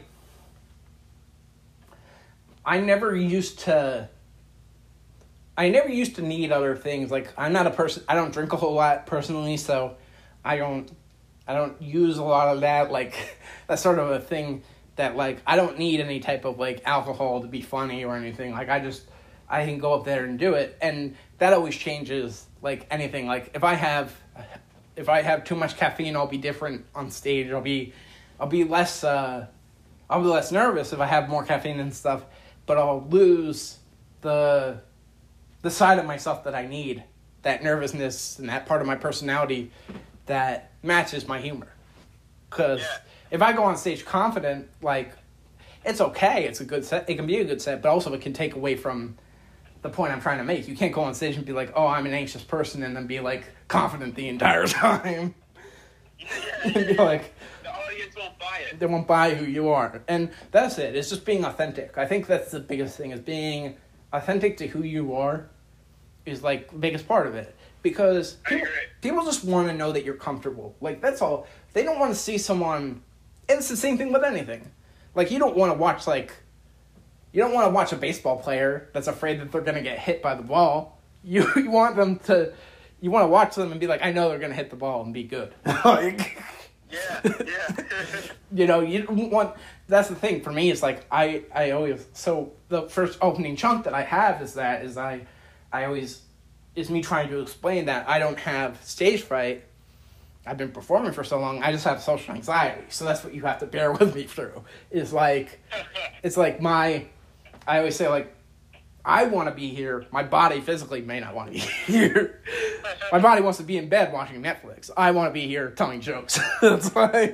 Speaker 1: I never used to... I never used to need other things. Like, I'm not a person... I don't drink a whole lot, personally, so I don't... I don't use a lot of that. Like, that's sort of a thing that, like, I don't need any type of, like, alcohol to be funny or anything. Like, I just... I can go up there and do it. And that always changes, like, anything. Like, if I have... If I have too much caffeine, I'll be different on stage. I'll be... I'll be less... Uh, I'll be less nervous if I have more caffeine and stuff. But I'll lose the... the side of myself that I need, that nervousness and that part of my personality that matches my humor. Because
Speaker 2: Yeah.
Speaker 1: if I go on stage confident, like, it's okay, it's a good set, it can be a good set, but also it can take away from the point I'm trying to make. You can't go on stage and be like, oh, I'm an anxious person, and then be, like, confident the entire time.
Speaker 2: Yeah,
Speaker 1: And
Speaker 2: yeah,
Speaker 1: be
Speaker 2: yeah.
Speaker 1: like,
Speaker 2: The audience won't buy it.
Speaker 1: they won't buy who you are. And that's it. It's just being authentic. I think that's the biggest thing, is being authentic to who you are is, like, the biggest part of it. Because
Speaker 2: I
Speaker 1: people,
Speaker 2: agree.
Speaker 1: people just want to know that you're comfortable. Like, that's all. They don't want to see someone... And it's the same thing with anything. Like, you don't want to watch, like... You don't want to watch a baseball player that's afraid that they're going to get hit by the ball. You, you want them to... You want to watch them and be like, I know they're going to hit the ball and be good. Like...
Speaker 2: Yeah, yeah.
Speaker 1: You know, you don't want... That's the thing. For me, it's like, I, I always... So, the first opening chunk that I have is that, is I, I always... Is me trying to explain that I don't have stage fright. I've been performing for so long, I just have social anxiety. So that's what you have to bear with me through. Is like... It's like my... I always say, like, I want to be here. My body physically may not want to be here. My body wants to be in bed watching Netflix. I want to be here telling jokes. That's why.
Speaker 2: I,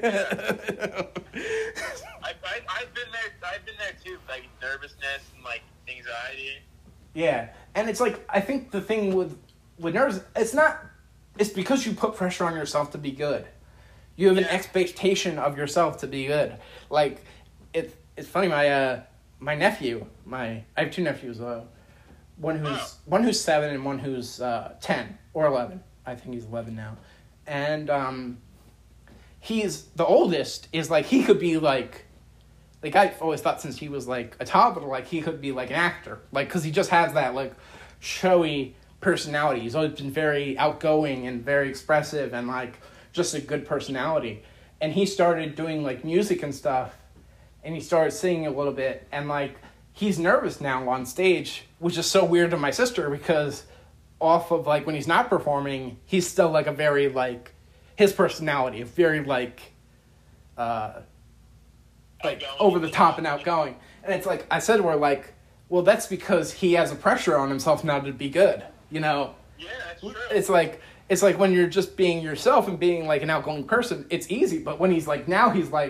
Speaker 2: I, I've been there. I've been there too. Like nervousness and like anxiety.
Speaker 1: Yeah, and it's like, I think the thing with with nerves, it's not. It's because you put pressure on yourself to be good. You have an
Speaker 2: Yeah.
Speaker 1: expectation of yourself to be good. Like, it's it's funny. My uh my nephew, my I have two nephews. Uh, one who's
Speaker 2: Wow.
Speaker 1: one who's seven and one who's uh ten or eleven. I think he's eleven now, and um, he's the oldest. Is like he could be like. Like, I've always thought since he was, like, a toddler, like, he could be, like, an actor. Like, because he just has that, like, showy personality. He's always been very outgoing and very expressive and, like, just a good personality. And he started doing, like, music and stuff, and he started singing a little bit. And, like, he's nervous now on stage, which is so weird to my sister because off of, like, when he's not performing, he's still, like, a very, like, his personality, a very, like, uh... like,
Speaker 2: Outgoing.
Speaker 1: over the top and outgoing. And it's like, I said, we're like, well, that's because he has a pressure on himself now to be good, you know?
Speaker 2: Yeah, that's true.
Speaker 1: It's like, it's like when you're just being yourself and being, like, an outgoing person, it's easy, but when he's, like, now he's, like,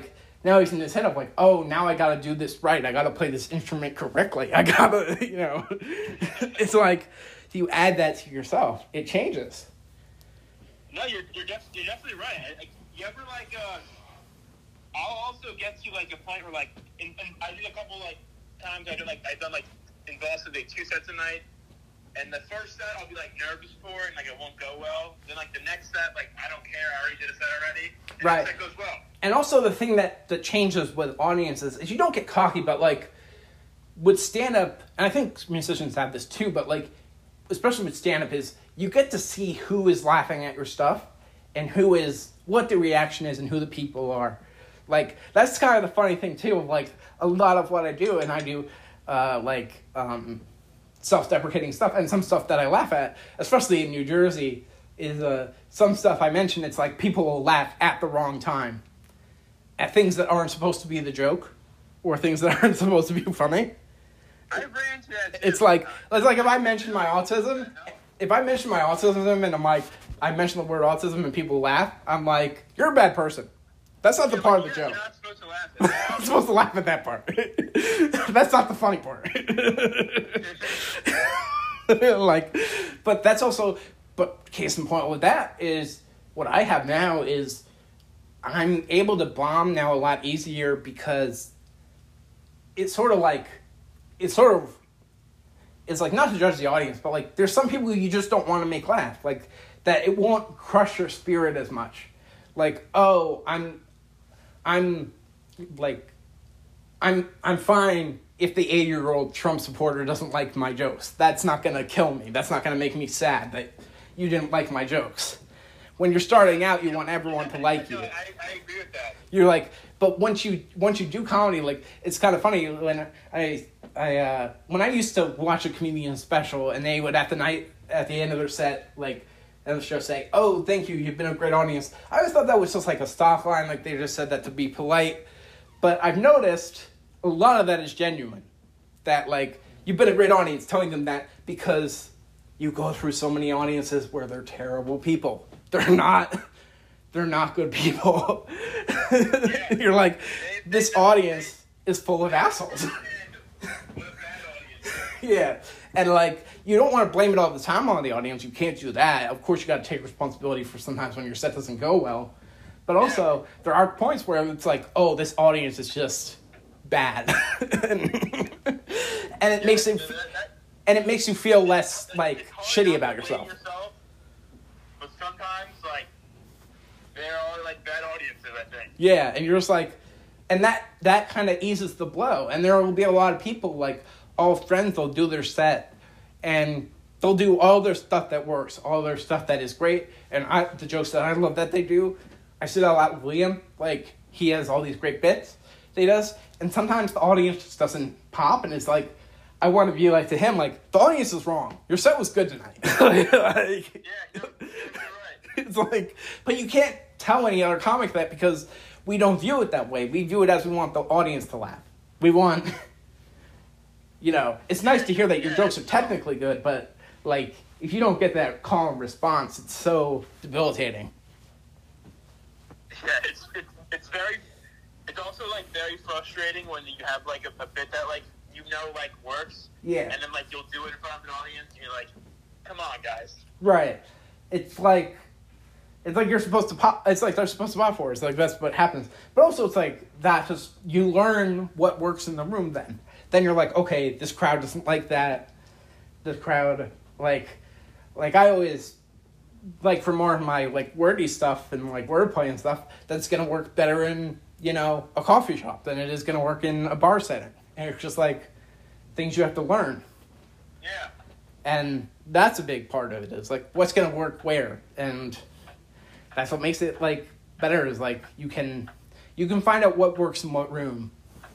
Speaker 1: now he's in his head of like, oh, now I gotta do this right. I gotta play this instrument correctly. I gotta, you know. It's like, you add that to yourself, it changes.
Speaker 2: No, you're you're, def- you're definitely right. I, I, you ever like, uh, I'll also get to like a point where like, in, in, I did a couple like times. I did like I've done like in Boston, like two sets a night. And the first set, I'll be, like, nervous for it, and, like, it won't go well. Then, like, the next set, like, I don't care. I already did a set already. And
Speaker 1: right.
Speaker 2: the set goes well.
Speaker 1: And also the thing that, that changes with audiences is you don't get cocky, but, like, with stand-up, and I think musicians have this too, but, like, especially with stand-up is you get to see who is laughing at your stuff and who is, what the reaction is and who the people are. Like, that's kind of the funny thing, too, of, like, a lot of what I do, and I do, uh, like, um... self-deprecating stuff, and some stuff that I laugh at, especially in New Jersey, is uh, some stuff I mention, it's like people will laugh at the wrong time. At things that aren't supposed to be the joke, or things that aren't supposed to be funny.
Speaker 2: I ran into that too.
Speaker 1: It's like, it's like if I mention my autism, if I mention my autism and I'm like, I mention the word autism and people laugh, I'm like, you're a bad person. That's not the part of the joke.
Speaker 2: You're not supposed to laugh at that.
Speaker 1: I'm supposed to laugh at that part. That's not the funny part. Like, but that's also, but case in point with that is, what I have now is, I'm able to bomb now a lot easier because it's sort of like, it's sort of, it's like, not to judge the audience, but like, there's some people you just don't want to make laugh. Like, that it won't crush your spirit as much. Like, oh, I'm, I'm, like, I'm I'm fine if the eighty-year-old Trump supporter doesn't like my jokes. That's not going to kill me. That's not going to make me sad that you didn't like my jokes. When you're starting out, you want everyone to like you.
Speaker 2: I, I agree with that.
Speaker 1: You're like, but once you once you do comedy, like, it's kind of funny when I I uh, when I used to watch a comedian special and they would at the night at the end of their set, like, and the show say, oh, thank you, you've been a great audience. I always thought that was just like a stock line, like they just said that to be polite. But I've noticed a lot of that is genuine. That, like, you've been a great audience, telling them that because you go through so many audiences where they're terrible people. They're not, they're not good people. Yeah. You're like, this audience is full of assholes. Yeah. And, like, you don't want to blame it all the time on the audience. You can't do that. Of course, you got to take responsibility for sometimes when your set doesn't go well. But also, yeah. There are points where it's like, oh, this audience is just bad. and, and it yeah, makes it, that, that, and it makes you feel less, like, shitty about yourself. yourself.
Speaker 2: But sometimes, like, there are, like, bad audiences, I think.
Speaker 1: Yeah, and you're just like, and that, that kind of eases the blow. And there will be a lot of people, like, all friends, they'll do their set, and they'll do all their stuff that works, all their stuff that is great, and I, the jokes that I love that they do, I sit a lot with William, like, he has all these great bits that he does, and sometimes the audience just doesn't pop, and it's like, I want to be like to him, like, the audience is wrong, your set was good tonight. Like,
Speaker 2: yeah, you're, you're right.
Speaker 1: It's like, but you can't tell any other comic that because we don't view it that way, we view it as we want the audience to laugh. We want... You know, it's nice to hear that your jokes are technically good, but, like, if you don't get that calm response, it's so debilitating.
Speaker 2: Yeah, it's it's, it's very, it's also, like, very frustrating when you have, like, a, a bit that, like, you know, like, works.
Speaker 1: Yeah.
Speaker 2: And then, like, you'll do it in front of an audience, and you're like, come on, guys.
Speaker 1: Right. It's like, it's like you're supposed to pop, it's like they're supposed to pop for it. It's like, that's what happens. But also, it's like, that just, you learn what works in the room then. Then you're like, okay, this crowd doesn't like that. This crowd, like, like I always, like for more of my, like, wordy stuff and, like, wordplay and stuff, that's going to work better in, you know, a coffee shop than it is going to work in a bar setting. And it's just, like, things you have to learn.
Speaker 2: Yeah.
Speaker 1: And that's a big part of it, is, like, what's going to work where. And that's what makes it, like, better, is, like, you can, you can find out what works in what room.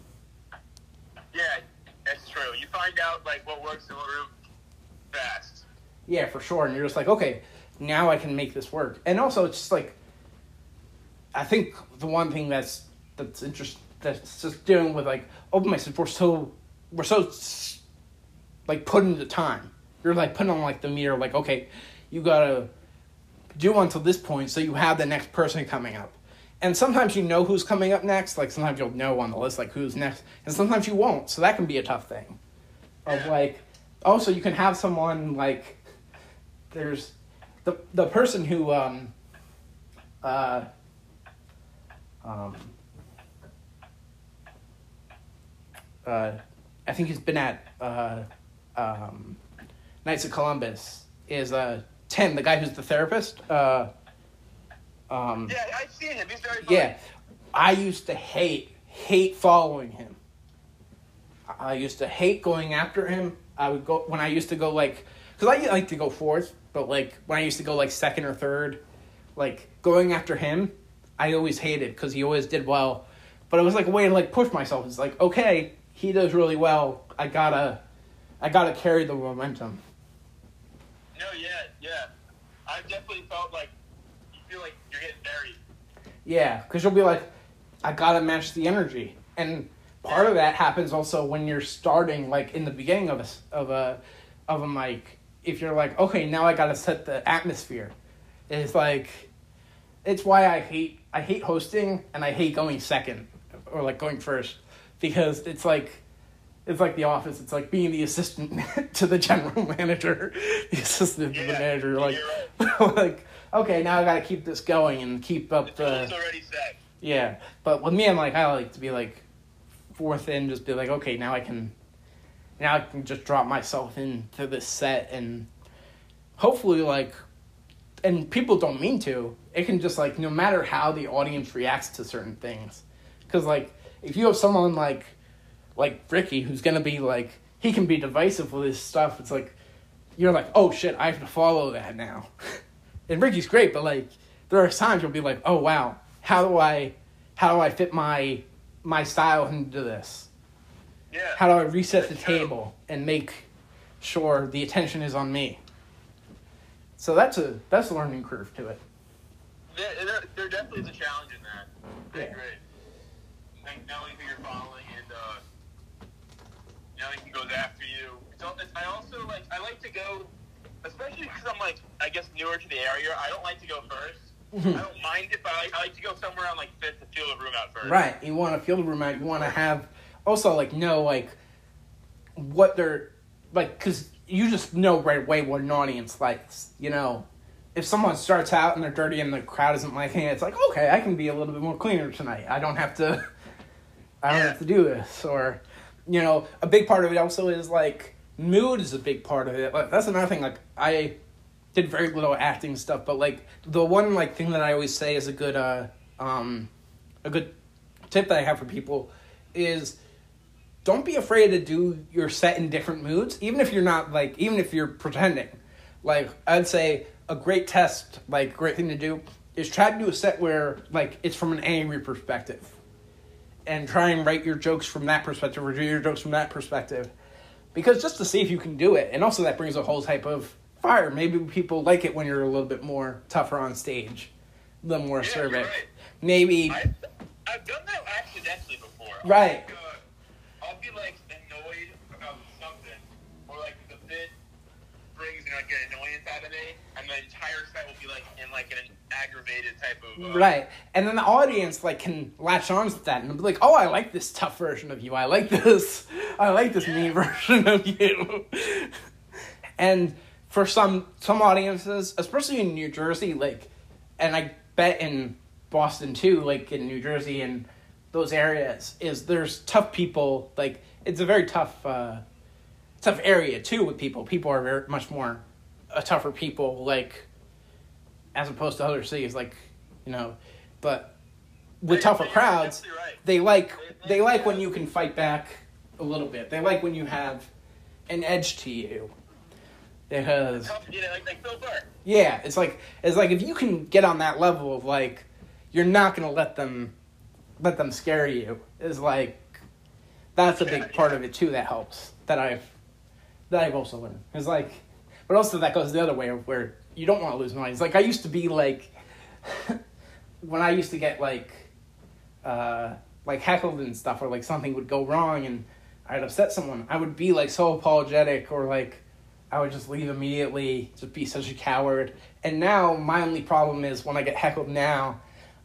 Speaker 2: Yeah, that's true. You find out, like, what works in what room fast.
Speaker 1: Yeah, for sure. And you're just like, okay, now I can make this work. And also, it's just like, I think the one thing that's that's interest that's just dealing with, like, open mics is we're so we're so like put into time. You're like putting on, like, the meter, like, okay, you gotta do until this point so you have the next person coming up. and sometimes you know who's coming up next. Like sometimes you'll know on the list like who's next, and sometimes you won't. So that can be a tough thing. Of like, also you can have someone like, there's the the person who um. Uh. Um. Uh, I think he's been at uh, um, Knights of Columbus. Is uh Tim, the guy who's the therapist? Uh. Um,
Speaker 2: yeah, I've seen him. He's very funny.
Speaker 1: Yeah, I used to hate, hate following him. I used to hate going after him. I would go, when I used to go like, because I like to go fourth, but like, when I used to go like second or third, like, going after him, I always hated, because he always did well. But it was like a way to like push myself. It's like, okay, he does really well. I gotta, I gotta carry the momentum.
Speaker 2: No, yeah, yeah. I've definitely felt like, feel like you're getting buried.
Speaker 1: Yeah, because you'll be like, I gotta match the energy, and part of that happens also when you're starting, like in the beginning of a of a of a mic. If you're like, okay, now I gotta set the atmosphere. It's like, it's why I hate I hate hosting and I hate going second or like going first, because it's like it's like The Office. It's like being the assistant to the general manager, the assistant
Speaker 2: yeah,
Speaker 1: to the manager. You're like,
Speaker 2: right.
Speaker 1: like. Okay, now I gotta keep this going and keep up the...
Speaker 2: The tool's already set.
Speaker 1: Yeah, but with me, I'm like, I like to be like, fourth in, just be like, okay, now I can... Now I can just drop myself into this set and hopefully, like... And people don't mean to. It can just, like, no matter how the audience reacts to certain things. Because, like, if you have someone like, like Ricky, who's gonna be, like... He can be divisive with his stuff. It's like, you're like, oh, shit, I have to follow that now. And Ricky's great, but like there are times you'll be like, "Oh wow, how do I, how do I fit my, my style into this?
Speaker 2: Yeah.
Speaker 1: How do I reset the
Speaker 2: true.
Speaker 1: table and make sure the attention is on me?" So that's a that's a learning curve to it.
Speaker 2: There, there, there definitely is a challenge in that. I
Speaker 1: Yeah.
Speaker 2: agree. Like knowing who you're following and uh, knowing who goes after you. It's all, it's, I also like I like to go. Especially because I'm, like, I guess newer to the area, I don't like to go first.
Speaker 1: Mm-hmm.
Speaker 2: I don't mind it, but I like, I like to go somewhere on, like, fifth to feel the room out first.
Speaker 1: Right. You want to feel the room out. You want to have also like know like what they're like, because you just know right away what an audience likes. You know, if someone starts out and they're dirty and the crowd isn't liking it, it's like, okay, I can be a little bit more cleaner tonight. I don't have to. I don't
Speaker 2: Yeah.
Speaker 1: have to do this. Or, you know, a big part of it also is like. Mood is a big part of it. Like, that's another thing. Like I did very little acting stuff, but like the one like thing that I always say is a good uh um a good tip that I have for people is don't be afraid to do your set in different moods, even if you're not like even if you're pretending. Like I'd say a great test, like great thing to do is try to do a set where like it's from an angry perspective, and try and write your jokes from that perspective or do your jokes from that perspective. Because just to see if you can do it. And also that brings a whole type of fire. Maybe people like it when you're a little bit more tougher on stage. A little more
Speaker 2: Yeah,
Speaker 1: acerbic.
Speaker 2: you're right.
Speaker 1: Maybe...
Speaker 2: I've, I've done that accidentally before.
Speaker 1: Right.
Speaker 2: I'll, like, uh, I'll be, like, annoyed about something. Or, like, the bit brings, like, an annoyance out of me. And the entire set will be, like, in, like, an aggravated type of... Uh,
Speaker 1: Right. And then the audience, like, can latch on to that and be like, oh, I like this tough version of you. I like this... I like this mean version of you. And for some some audiences, especially in New Jersey, like, and I bet in Boston too, like in New Jersey and those areas, is there's tough people. Like it's a very tough, uh, tough area too with people. People are very much more uh, tougher people, like as opposed to other cities, like you know, but with
Speaker 2: Yeah,
Speaker 1: tougher
Speaker 2: you're
Speaker 1: crowds,
Speaker 2: absolutely right.
Speaker 1: they like
Speaker 2: They-
Speaker 1: they
Speaker 2: they-
Speaker 1: like
Speaker 2: yeah.
Speaker 1: when you can fight back a little bit. They like when you have an edge to you. Because
Speaker 2: You know, like, like Phil Burr.
Speaker 1: yeah, it's like it's like if you can get on that level of like you're not gonna let them let them scare you is like that's a big
Speaker 2: Yeah,
Speaker 1: part
Speaker 2: yeah.
Speaker 1: of it too that helps that I've that I've also learned. It's like but also that goes the other way where you don't want to lose noise. Like I used to be like when I used to get like uh like heckled and stuff or like something would go wrong and I'd upset someone, I would be like so apologetic or like I would just leave immediately, just be such a coward. And now my only problem is when I get heckled now,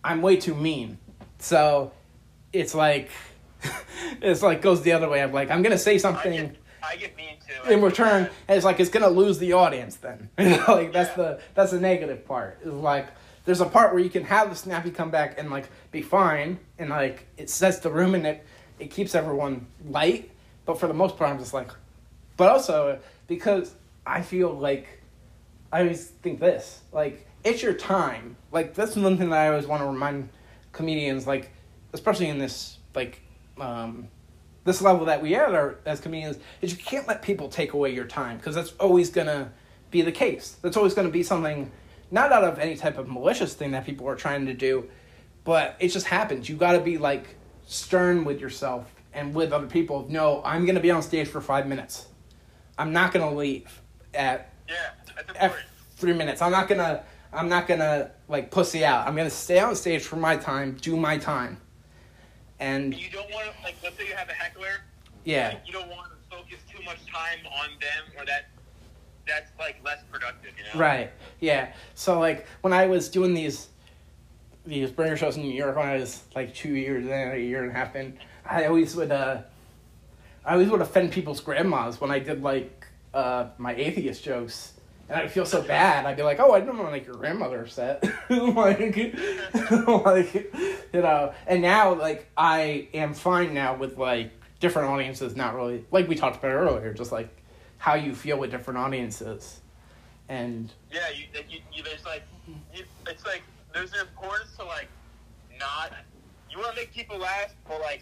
Speaker 1: I'm way too mean. So it's like, it's like goes the other way. I'm like, I'm going to say something.
Speaker 2: I get, I get mean too.
Speaker 1: In return, and it's like, it's going to lose the audience then. Like, that's
Speaker 2: Yeah.
Speaker 1: the, that's the negative part. It's like, there's a part where you can have the snappy comeback and, like, be fine. And, like, it sets the room and it, it keeps everyone light. But for the most part, I'm just like, but also because I feel like, I always think this, like, it's your time. Like, that's one thing that I always want to remind comedians, like, especially in this, like, um, this level that we are as comedians, is you can't let people take away your time, because that's always going to be the case. That's always going to be something, not out of any type of malicious thing that people are trying to do, but it just happens. You got to be, like, stern with yourself and with other people. No, I'm going to be on stage for five minutes. I'm not going to leave at,
Speaker 2: Yeah, that's
Speaker 1: at
Speaker 2: important.
Speaker 1: three minutes. I'm not going to, I'm not going to, like, pussy out. I'm going to stay on stage for my time, do my time. And,
Speaker 2: You don't want to, like, let's say you have a heckler.
Speaker 1: yeah.
Speaker 2: Like, you don't want to focus too much time on them, or that that's, like, less productive, you know?
Speaker 1: Right. Yeah. So, like, when I was doing these these bringer shows in New York when I was like two years in, a year and a half in, I always would uh I always would offend people's grandmas when I did like uh my atheist jokes. And I'd feel so bad. I'd be like, oh, I didn't want to make your grandmother upset. like, like, you know. And now, like, I am fine now with, like, different audiences, not really, like we talked about earlier, just, like, how you feel with different audiences. And,
Speaker 2: Yeah, you, you, you there's like, you, it's like, there's an importance to, like, not, you want to make people laugh, but, like,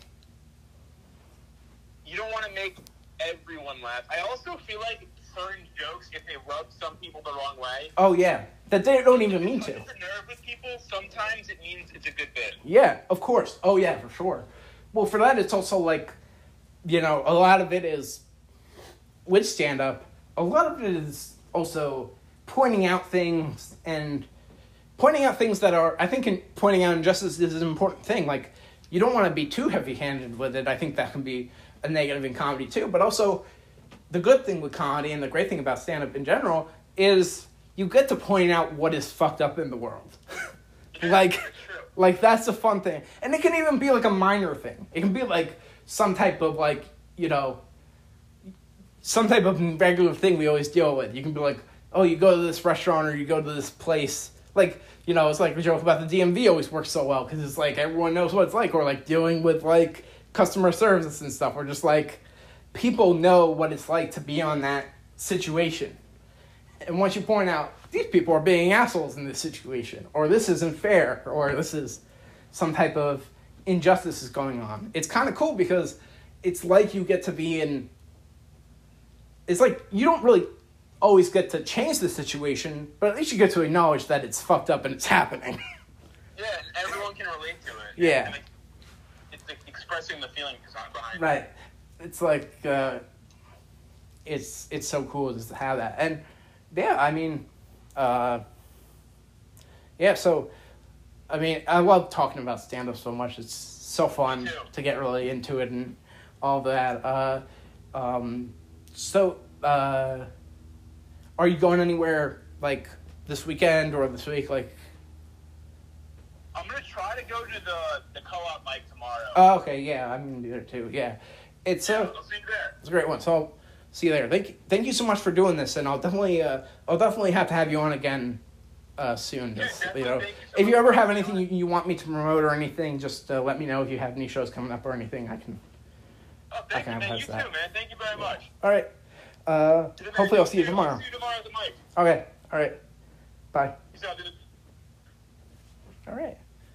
Speaker 2: you don't want to make everyone laugh. I also feel like certain jokes, if they rub some people the wrong way,
Speaker 1: oh, yeah, that they don't even mean
Speaker 2: if
Speaker 1: to.
Speaker 2: it touches a nerve with people, sometimes it means it's a good bit.
Speaker 1: Yeah, of course. Oh, yeah, for sure. Well, for that, it's also, like, you know, a lot of it is, with stand-up, a lot of it is also pointing out things and pointing out things that are, I think in pointing out injustice is an important thing. Like, you don't want to be too heavy-handed with it. I think that can be a negative in comedy, too. But also, the good thing with comedy and the great thing about stand-up in general is you get to point out what is fucked up in the world.
Speaker 2: Yeah,
Speaker 1: like,
Speaker 2: that's true.
Speaker 1: like, that's a fun thing. And it can even be, like, a minor thing. It can be, like, some type of, like, you know, some type of regular thing we always deal with. You can be like, oh, you go to this restaurant or you go to this place. Like, you know, it's like we joke about the D M V always works so well because it's like everyone knows what it's like. Or, like, dealing with, like, customer service and stuff. Or just, like, people know what it's like to be on that situation. And once you point out, these people are being assholes in this situation, or this isn't fair, or this is some type of injustice is going on, it's kind of cool because it's like you get to be in, it's like you don't really always get to change the situation, but at least you get to acknowledge that it's fucked up and it's happening.
Speaker 2: Yeah, and everyone can relate to it.
Speaker 1: Yeah.
Speaker 2: And, like, it's like expressing the feeling behind it.
Speaker 1: Right. It's like, uh, it's it's so cool just to have that. And, yeah, I mean, uh, yeah, so, I mean, I love talking about stand-up so much. It's so fun
Speaker 2: Me too.
Speaker 1: to get really into it and all that. Uh, um, so, uh, are you going anywhere, like, this weekend or this week? Like,
Speaker 2: I'm going to try to go to the, the co-op mic tomorrow.
Speaker 1: oh, okay, yeah, I'm going to be there too, yeah. It's,
Speaker 2: yeah,
Speaker 1: uh,
Speaker 2: I'll see you there.
Speaker 1: it's a great one, so I'll see you there. Thank you, thank you so much for doing this, and I'll definitely, uh, I'll definitely have to have you on again uh, soon.
Speaker 2: Yeah,
Speaker 1: Just,
Speaker 2: definitely.
Speaker 1: you know,
Speaker 2: Thank you so
Speaker 1: if you
Speaker 2: much
Speaker 1: ever
Speaker 2: for
Speaker 1: have
Speaker 2: having me
Speaker 1: anything
Speaker 2: on.
Speaker 1: you, you want me to promote or anything, just uh, let me know if you have any shows coming up or anything. I can.
Speaker 2: Oh,
Speaker 1: I
Speaker 2: thank
Speaker 1: can
Speaker 2: you, man.
Speaker 1: advise
Speaker 2: You
Speaker 1: that.
Speaker 2: too, man. Thank you very much.
Speaker 1: All right. Uh, hopefully, I'll see you
Speaker 2: I'll
Speaker 1: tomorrow.
Speaker 2: see you tomorrow at the mic.
Speaker 1: Okay. All right. Bye.
Speaker 2: Peace out, dude.
Speaker 1: All right.